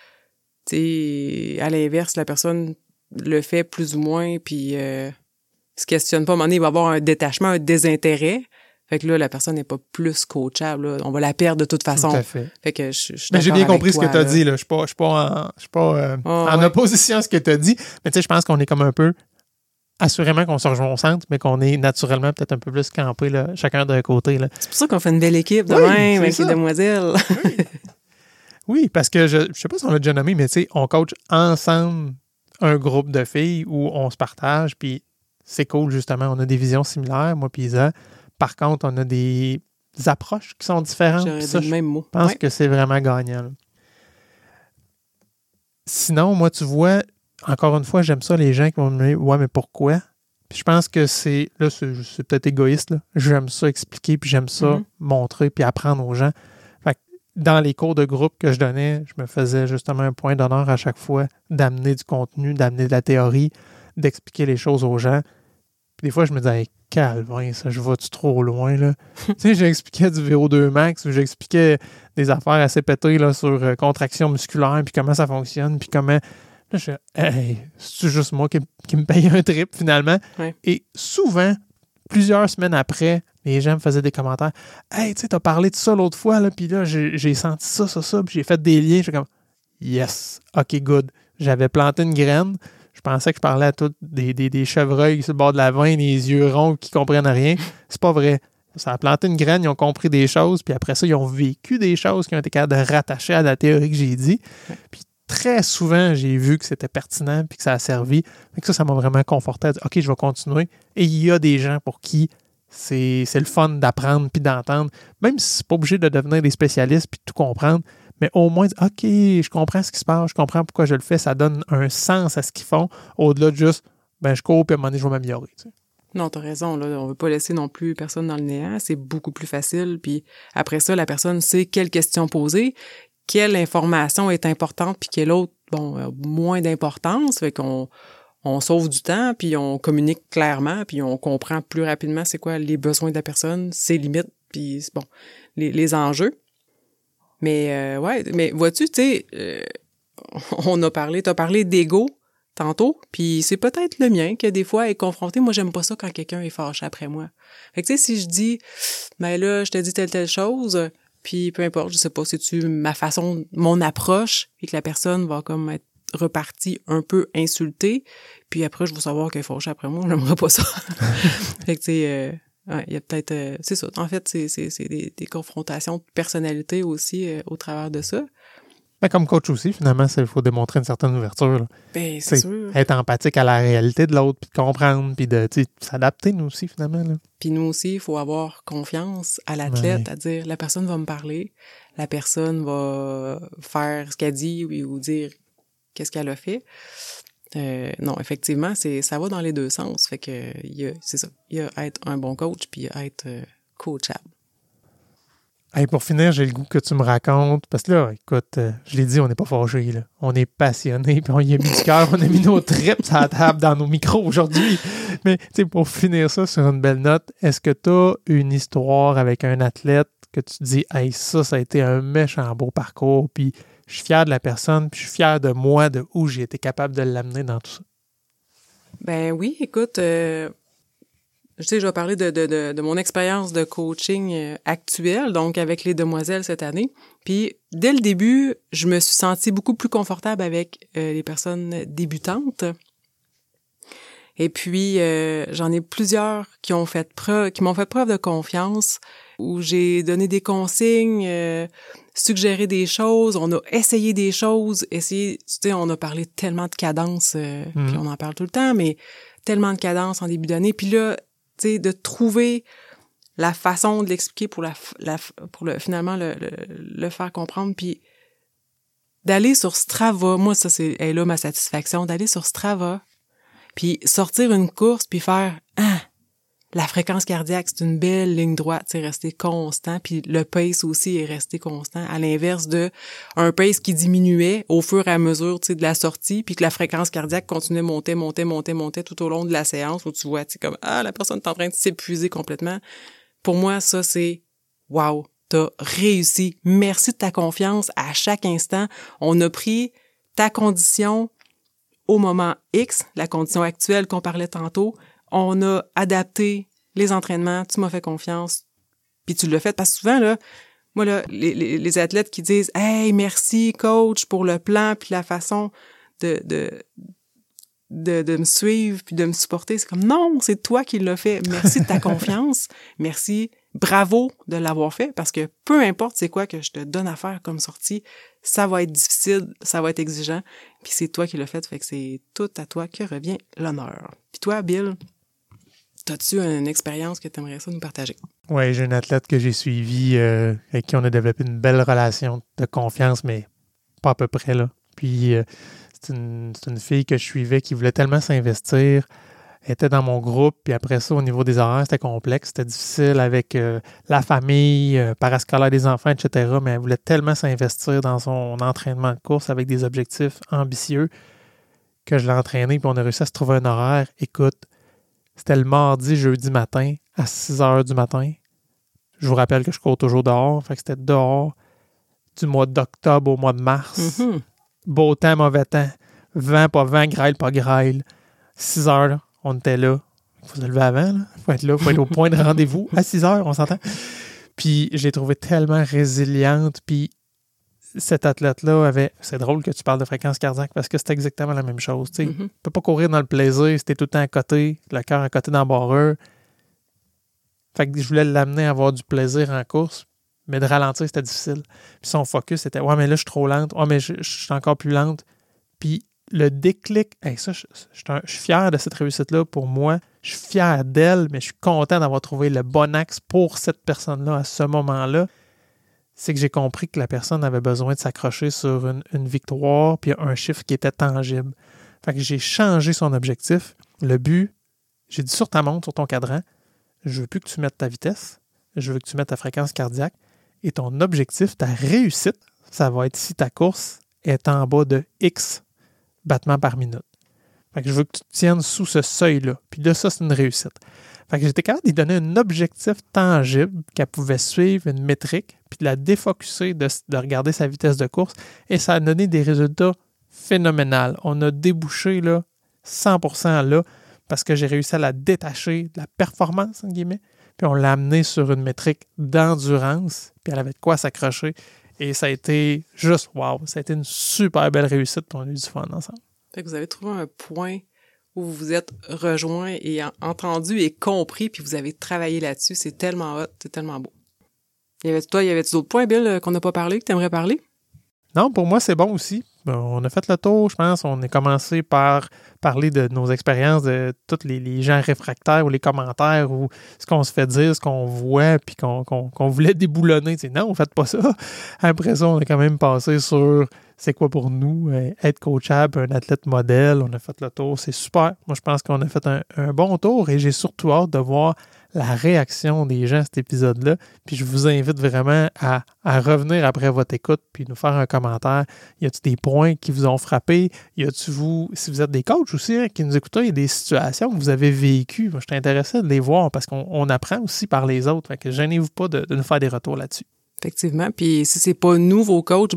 à l'inverse, la personne le fait plus ou moins, puis se questionne pas. À un moment donné, il va y avoir un détachement, un désintérêt. Fait que là, la personne n'est pas plus coachable. Là. On va la perdre de toute façon. Tout à fait. Fait que je suis Mais j'ai bien compris ce que tu as là. dit. Là. Je suis pas en opposition à ce que tu as dit. Mais tu sais, je pense qu'on est comme un peu... Assurément qu'on se rejoint au centre, mais qu'on est naturellement peut-être un peu plus campé, là, chacun d'un côté. Là. C'est pour ça qu'on fait une belle équipe de Oui, même avec c'est les ça. demoiselles. Oui. Oui, parce que je sais pas si on l'a déjà nommé, mais tu sais, on coach ensemble un groupe de filles où on se partage, puis c'est cool, justement. On a des visions similaires, moi puis Isa. Par contre, on a des approches qui sont différentes. J'aurais Ça, dit le même mot. je pense Ouais. que c'est vraiment gagnant. Là. Sinon, moi, tu vois, encore une fois, j'aime ça, les gens qui vont me dire « Ouais, mais pourquoi? » Puis je pense que c'est peut-être égoïste, là. J'aime ça expliquer, puis j'aime ça montrer, puis apprendre aux gens. Fait que dans les cours de groupe que je donnais, je me faisais justement un point d'honneur à chaque fois d'amener du contenu, d'amener de la théorie, d'expliquer les choses aux gens. Puis des fois, je me disais hey, « Calvin, ça, je vais-tu trop loin, là? » Tu sais, j'expliquais du VO2 max, ou j'expliquais des affaires assez pétées là, sur contraction musculaire, puis comment ça fonctionne, puis comment... Là, je dis, hey, c'est juste moi qui me paye un trip finalement. Ouais. Et souvent, plusieurs semaines après, les gens me faisaient des commentaires. Hey, tu sais, t'as parlé de ça l'autre fois, là, puis là, j'ai senti ça, puis j'ai fait des liens. Je suis comme, yes, ok, good. J'avais planté une graine. Je pensais que je parlais à tous des chevreuils sur le bord de la veine, les yeux ronds qui comprennent rien. C'est pas vrai. Ça a planté une graine, ils ont compris des choses, puis après ça, ils ont vécu des choses qui ont été capables de rattacher à la théorie que j'ai dit. Puis très souvent, j'ai vu que c'était pertinent puis que ça a servi. Donc ça m'a vraiment conforté à dire « OK, je vais continuer ». Et il y a des gens pour qui c'est le fun d'apprendre puis d'entendre, même si c'est pas obligé de devenir des spécialistes puis de tout comprendre, mais au moins dire « OK, je comprends ce qui se passe, je comprends pourquoi je le fais », ça donne un sens à ce qu'ils font, au-delà de juste « je cours puis à un moment donné, je vais m'améliorer ». Tu sais. Non, t'as raison. Là, on veut pas laisser non plus personne dans le néant. C'est beaucoup plus facile. Puis après ça, la personne sait quelles questions poser, quelle information est importante, puis quelle autre, moins d'importance. Fait qu'on sauve du temps, puis on communique clairement, puis on comprend plus rapidement c'est quoi les besoins de la personne, ses limites, puis les enjeux. Mais mais vois-tu, tu sais, t'as parlé d'ego tantôt, puis c'est peut-être le mien qui, des fois, est confronté. Moi, j'aime pas ça quand quelqu'un est fâché après moi. Fait que, tu sais, si je dis, là, je te dis telle chose, puis peu importe, je sais pas, c'est-tu ma façon, mon approche, et que la personne va comme être repartie un peu insultée, puis après, je vais savoir qu'elle est fâchée après moi, j'aimerais pas ça. Fait que, tu sais, il y a peut-être... c'est ça, en fait, c'est des confrontations de personnalité aussi au travers de ça. Mais comme coach aussi, finalement, il faut démontrer une certaine ouverture. Là. Ben, c'est sûr. Être empathique à la réalité de l'autre, puis de comprendre, puis de s'adapter, nous aussi, finalement. Là. Puis nous aussi, il faut avoir confiance à l'athlète, à dire, la personne va me parler, la personne va faire ce qu'elle dit ou dire qu'est-ce qu'elle a fait. Non, effectivement, ça va dans les deux sens. Fait que, c'est ça. Il y a être un bon coach, puis être coachable. Hey, pour finir, j'ai le goût que tu me racontes, parce que là, écoute, je l'ai dit, on n'est pas fâchés, là. On est passionnés, puis on y a mis du cœur, on a mis nos tripes à la table dans nos micros aujourd'hui. Mais, tu sais, pour finir ça sur une belle note, est-ce que tu as une histoire avec un athlète que tu te dis, hey, ça a été un méchant beau parcours, puis je suis fier de la personne, puis je suis fier de moi, de où j'ai été capable de l'amener dans tout ça? Ben oui, écoute, je vais parler de mon expérience de coaching actuelle, donc avec les demoiselles cette année. Puis, dès le début, je me suis sentie beaucoup plus confortable avec les personnes débutantes. Et puis, j'en ai plusieurs qui m'ont fait preuve de confiance, où j'ai donné des consignes, suggéré des choses, on a essayé des choses, tu sais, on a parlé tellement de cadence, puis on en parle tout le temps, mais tellement de cadence en début d'année. Puis là, tu sais, de trouver la façon de l'expliquer pour finalement le faire comprendre, puis d'aller sur Strava. Moi, ça, est là ma satisfaction, d'aller sur Strava, puis sortir une course, puis faire « Ah! La fréquence cardiaque, c'est une belle ligne droite, c'est resté constant, puis le pace aussi est resté constant, à l'inverse de un pace qui diminuait au fur et à mesure, tu sais, de la sortie, puis que la fréquence cardiaque continuait monter tout au long de la séance, où tu vois, tu sais, comme, la personne est en train de s'épuiser complètement. Pour moi, ça, c'est wow, t'as réussi. Merci de ta confiance à chaque instant. On a pris ta condition au moment X, la condition actuelle qu'on parlait tantôt. On a adapté les entraînements, tu m'as fait confiance, puis tu l'as fait. Parce que souvent, là, moi, là, les athlètes qui disent « Hey, merci, coach, pour le plan, puis la façon de me suivre, puis de me supporter. » C'est comme « Non, c'est toi qui l'as fait. Merci de ta confiance. Merci. Bravo de l'avoir fait. » Parce que peu importe c'est quoi que je te donne à faire comme sortie, ça va être difficile, ça va être exigeant, puis c'est toi qui l'as fait. Fait que c'est tout à toi que revient l'honneur. Puis toi, Bill, t'as-tu une expérience que tu aimerais ça nous partager? Oui, j'ai une athlète que j'ai suivie avec qui on a développé une belle relation de confiance, mais pas à peu près, là. Puis c'est une fille que je suivais qui voulait tellement s'investir. Elle était dans mon groupe, puis après ça, au niveau des horaires, c'était complexe, c'était difficile avec la famille, parascolaire des enfants, etc. Mais elle voulait tellement s'investir dans son entraînement de course avec des objectifs ambitieux que je l'ai entraînée, puis on a réussi à se trouver un horaire. Écoute, c'était le mardi, jeudi matin, à 6 heures du matin. Je vous rappelle que je cours toujours dehors. Fait que c'était dehors du mois d'octobre au mois de mars. Mm-hmm. Beau temps, mauvais temps. Vent, pas vent, grêle, pas grêle. 6 heures, là, on était là. Il faut se lever avant. Il faut être là, il faut être au point de rendez-vous. À 6 heures, on s'entend. Puis je l'ai trouvée tellement résiliente. Puis cette athlète-là avait... C'est drôle que tu parles de fréquence cardiaque parce que c'est exactement la même chose. Tu ne peux pas courir dans le plaisir si tu es tout le temps à côté, le cœur à côté dans le barreur. Fait que je voulais l'amener à avoir du plaisir en course, mais de ralentir, c'était difficile. Puis son focus, c'était « Ouais, mais là, je suis trop lente. Ouais, mais je suis encore plus lente. » Puis le déclic, ça, je suis fier de cette réussite-là pour moi. Je suis fier d'elle, mais je suis content d'avoir trouvé le bon axe pour cette personne-là à ce moment-là. C'est que j'ai compris que la personne avait besoin de s'accrocher sur une victoire puis un chiffre qui était tangible. Fait que j'ai changé son objectif. Le but, j'ai dit sur ta montre, sur ton cadran, je veux plus que tu mettes ta vitesse, je veux que tu mettes ta fréquence cardiaque et ton objectif, ta réussite, ça va être si ta course est en bas de X battements par minute. Fait que je veux que tu te tiennes sous ce seuil-là. Puis là, ça, c'est une réussite. Fait que j'étais capable d'y donner un objectif tangible qu'elle pouvait suivre, une métrique, puis de la défocuser, de regarder sa vitesse de course. Et ça a donné des résultats phénoménaux. On a débouché là, 100% là, parce que j'ai réussi à la détacher de la performance, entre guillemets, puis on l'a amenée sur une métrique d'endurance, puis elle avait de quoi s'accrocher. Et ça a été juste wow. Ça a été une super belle réussite, puis on a eu du fun ensemble. Fait que vous avez trouvé un point où vous vous êtes rejoints et entendus et compris, puis vous avez travaillé là-dessus. C'est tellement hot, c'est tellement beau. Y avait-tu d'autres points, Bill, qu'on n'a pas parlé, que tu aimerais parler? Non, pour moi, c'est bon aussi. On a fait le tour, je pense. On a commencé par parler de nos expériences, de tous les gens réfractaires ou les commentaires ou ce qu'on se fait dire, ce qu'on voit, puis qu'on voulait déboulonner. T'sais, non, faites pas ça. Après ça, on a quand même passé sur c'est quoi pour nous, être coachable, un athlète modèle. On a fait le tour, c'est super. Moi, je pense qu'on a fait un bon tour et j'ai surtout hâte de voir la réaction des gens à cet épisode-là. Puis je vous invite vraiment à revenir après votre écoute puis nous faire un commentaire. Y a-t-il des points qui vous ont frappé? Y a-t-il si vous êtes des coachs aussi qui nous écoutent, il y a des situations que vous avez vécues. Moi, je suis intéressé de les voir parce qu'on apprend aussi par les autres. Fait que gênez-vous pas de nous faire des retours là-dessus. Effectivement. Puis si c'est pas nous, vos coachs,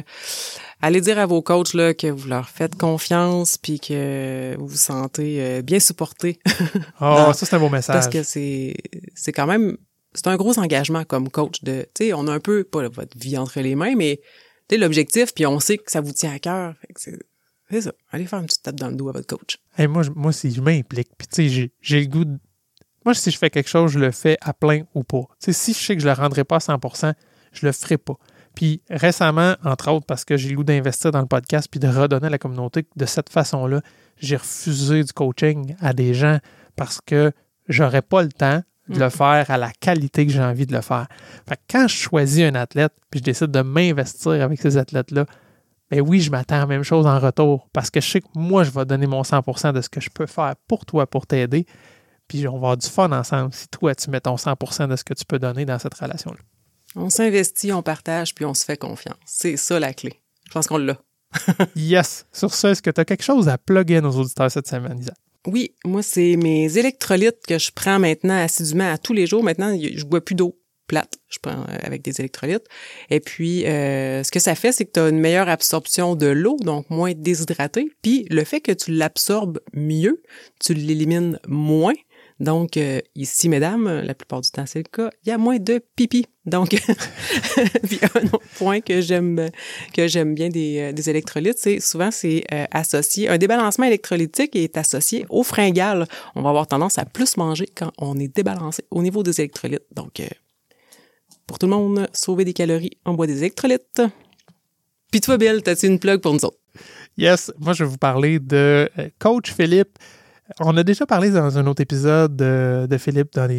allez dire à vos coachs là, que vous leur faites confiance puis que vous vous sentez bien supporté. Ça, c'est un beau message. Parce que c'est quand même... C'est un gros engagement comme coach de... Tu sais, on a un peu, pas votre vie entre les mains, mais tu sais, l'objectif, puis on sait que ça vous tient à cœur. Fait que c'est ça. Allez faire une petite tape dans le dos à votre coach. Hey, moi si je m'implique, puis tu sais, j'ai le goût de... Moi, si je fais quelque chose, je le fais à plein ou pas. Tu sais, si je sais que je le rendrai pas à 100%, je le ferai pas. Puis récemment, entre autres, parce que j'ai le goût d'investir dans le podcast puis de redonner à la communauté de cette façon-là, j'ai refusé du coaching à des gens parce que j'aurais pas le temps de le faire à la qualité que j'ai envie de le faire. Fait que quand je choisis un athlète puis je décide de m'investir avec ces athlètes-là, ben oui, je m'attends à la même chose en retour parce que je sais que moi, je vais donner mon 100% de ce que je peux faire pour toi, pour t'aider. puis on va avoir du fun ensemble si toi, tu mets ton 100% de ce que tu peux donner dans cette relation-là. On s'investit, on partage, puis on se fait confiance. C'est ça la clé. Je pense qu'on l'a. Yes! Sur ce, est-ce que tu as quelque chose à plugger à nos auditeurs cette semaine, Isa? Oui, moi, c'est mes électrolytes que je prends maintenant assidûment à tous les jours. Maintenant, je bois plus d'eau plate. Je prends avec des électrolytes. Et puis, ce que ça fait, c'est que tu as une meilleure absorption de l'eau, donc moins déshydraté. Puis, le fait que tu l'absorbes mieux, tu l'élimines moins. Donc, ici, mesdames, la plupart du temps, c'est le cas, il y a moins de pipi. Donc, puis un autre point que j'aime bien des électrolytes, c'est souvent associé, un débalancement électrolytique est associé au fringales. On va avoir tendance à plus manger quand on est débalancé au niveau des électrolytes. Donc, pour tout le monde, sauver des calories, on boit des électrolytes. Puis toi, Bill, t'as-tu une plug pour nous autres? Yes, moi, je vais vous parler de Coach Philippe. On a déjà parlé dans un autre épisode de Philippe dans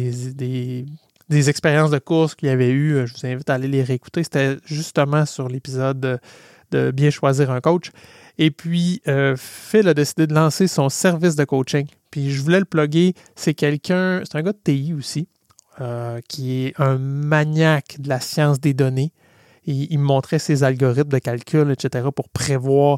des expériences de course qu'il y avait eu. Je vous invite à aller les réécouter. C'était justement sur l'épisode de bien choisir un coach. Et puis, Phil a décidé de lancer son service de coaching. Puis, je voulais le plugger. C'est un gars de TI aussi, qui est un maniaque de la science des données. Et il me montrait ses algorithmes de calcul, etc., pour prévoir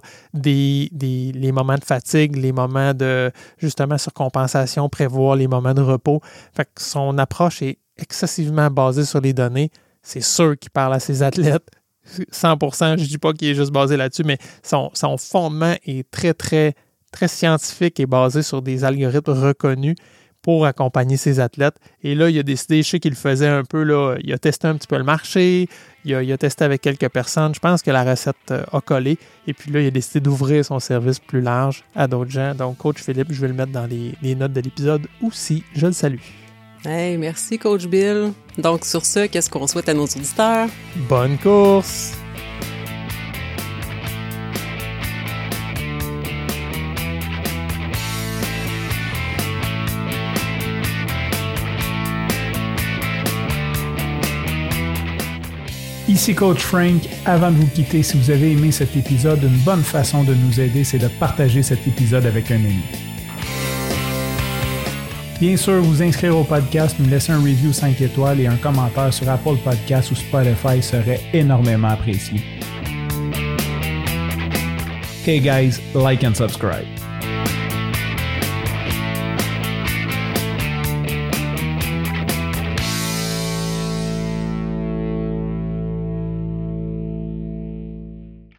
les moments de fatigue, les moments de, justement, surcompensation, prévoir les moments de repos. Fait que son approche est excessivement basée sur les données. C'est sûr qu'il parle à ses athlètes, 100%. Je ne dis pas qu'il est juste basé là-dessus, mais son fondement est très, très, très scientifique et basé sur des algorithmes reconnus pour accompagner ses athlètes. Et là, il a décidé, je sais qu'il le faisait un peu, là, il a testé un petit peu le marché, il a testé avec quelques personnes. Je pense que la recette a collé. Et puis là, il a décidé d'ouvrir son service plus large à d'autres gens. Donc, Coach Philippe, je vais le mettre dans les notes de l'épisode aussi. Je le salue. Hey, merci, Coach Bill. Donc, sur ce, qu'est-ce qu'on souhaite à nos auditeurs? Bonne course! Ici Coach Frank. Avant de vous quitter, si vous avez aimé cet épisode, une bonne façon de nous aider, c'est de partager cet épisode avec un ami. Bien sûr, vous inscrire au podcast, nous laisser un review 5 étoiles et un commentaire sur Apple Podcasts ou Spotify serait énormément apprécié. Hey guys, like and subscribe.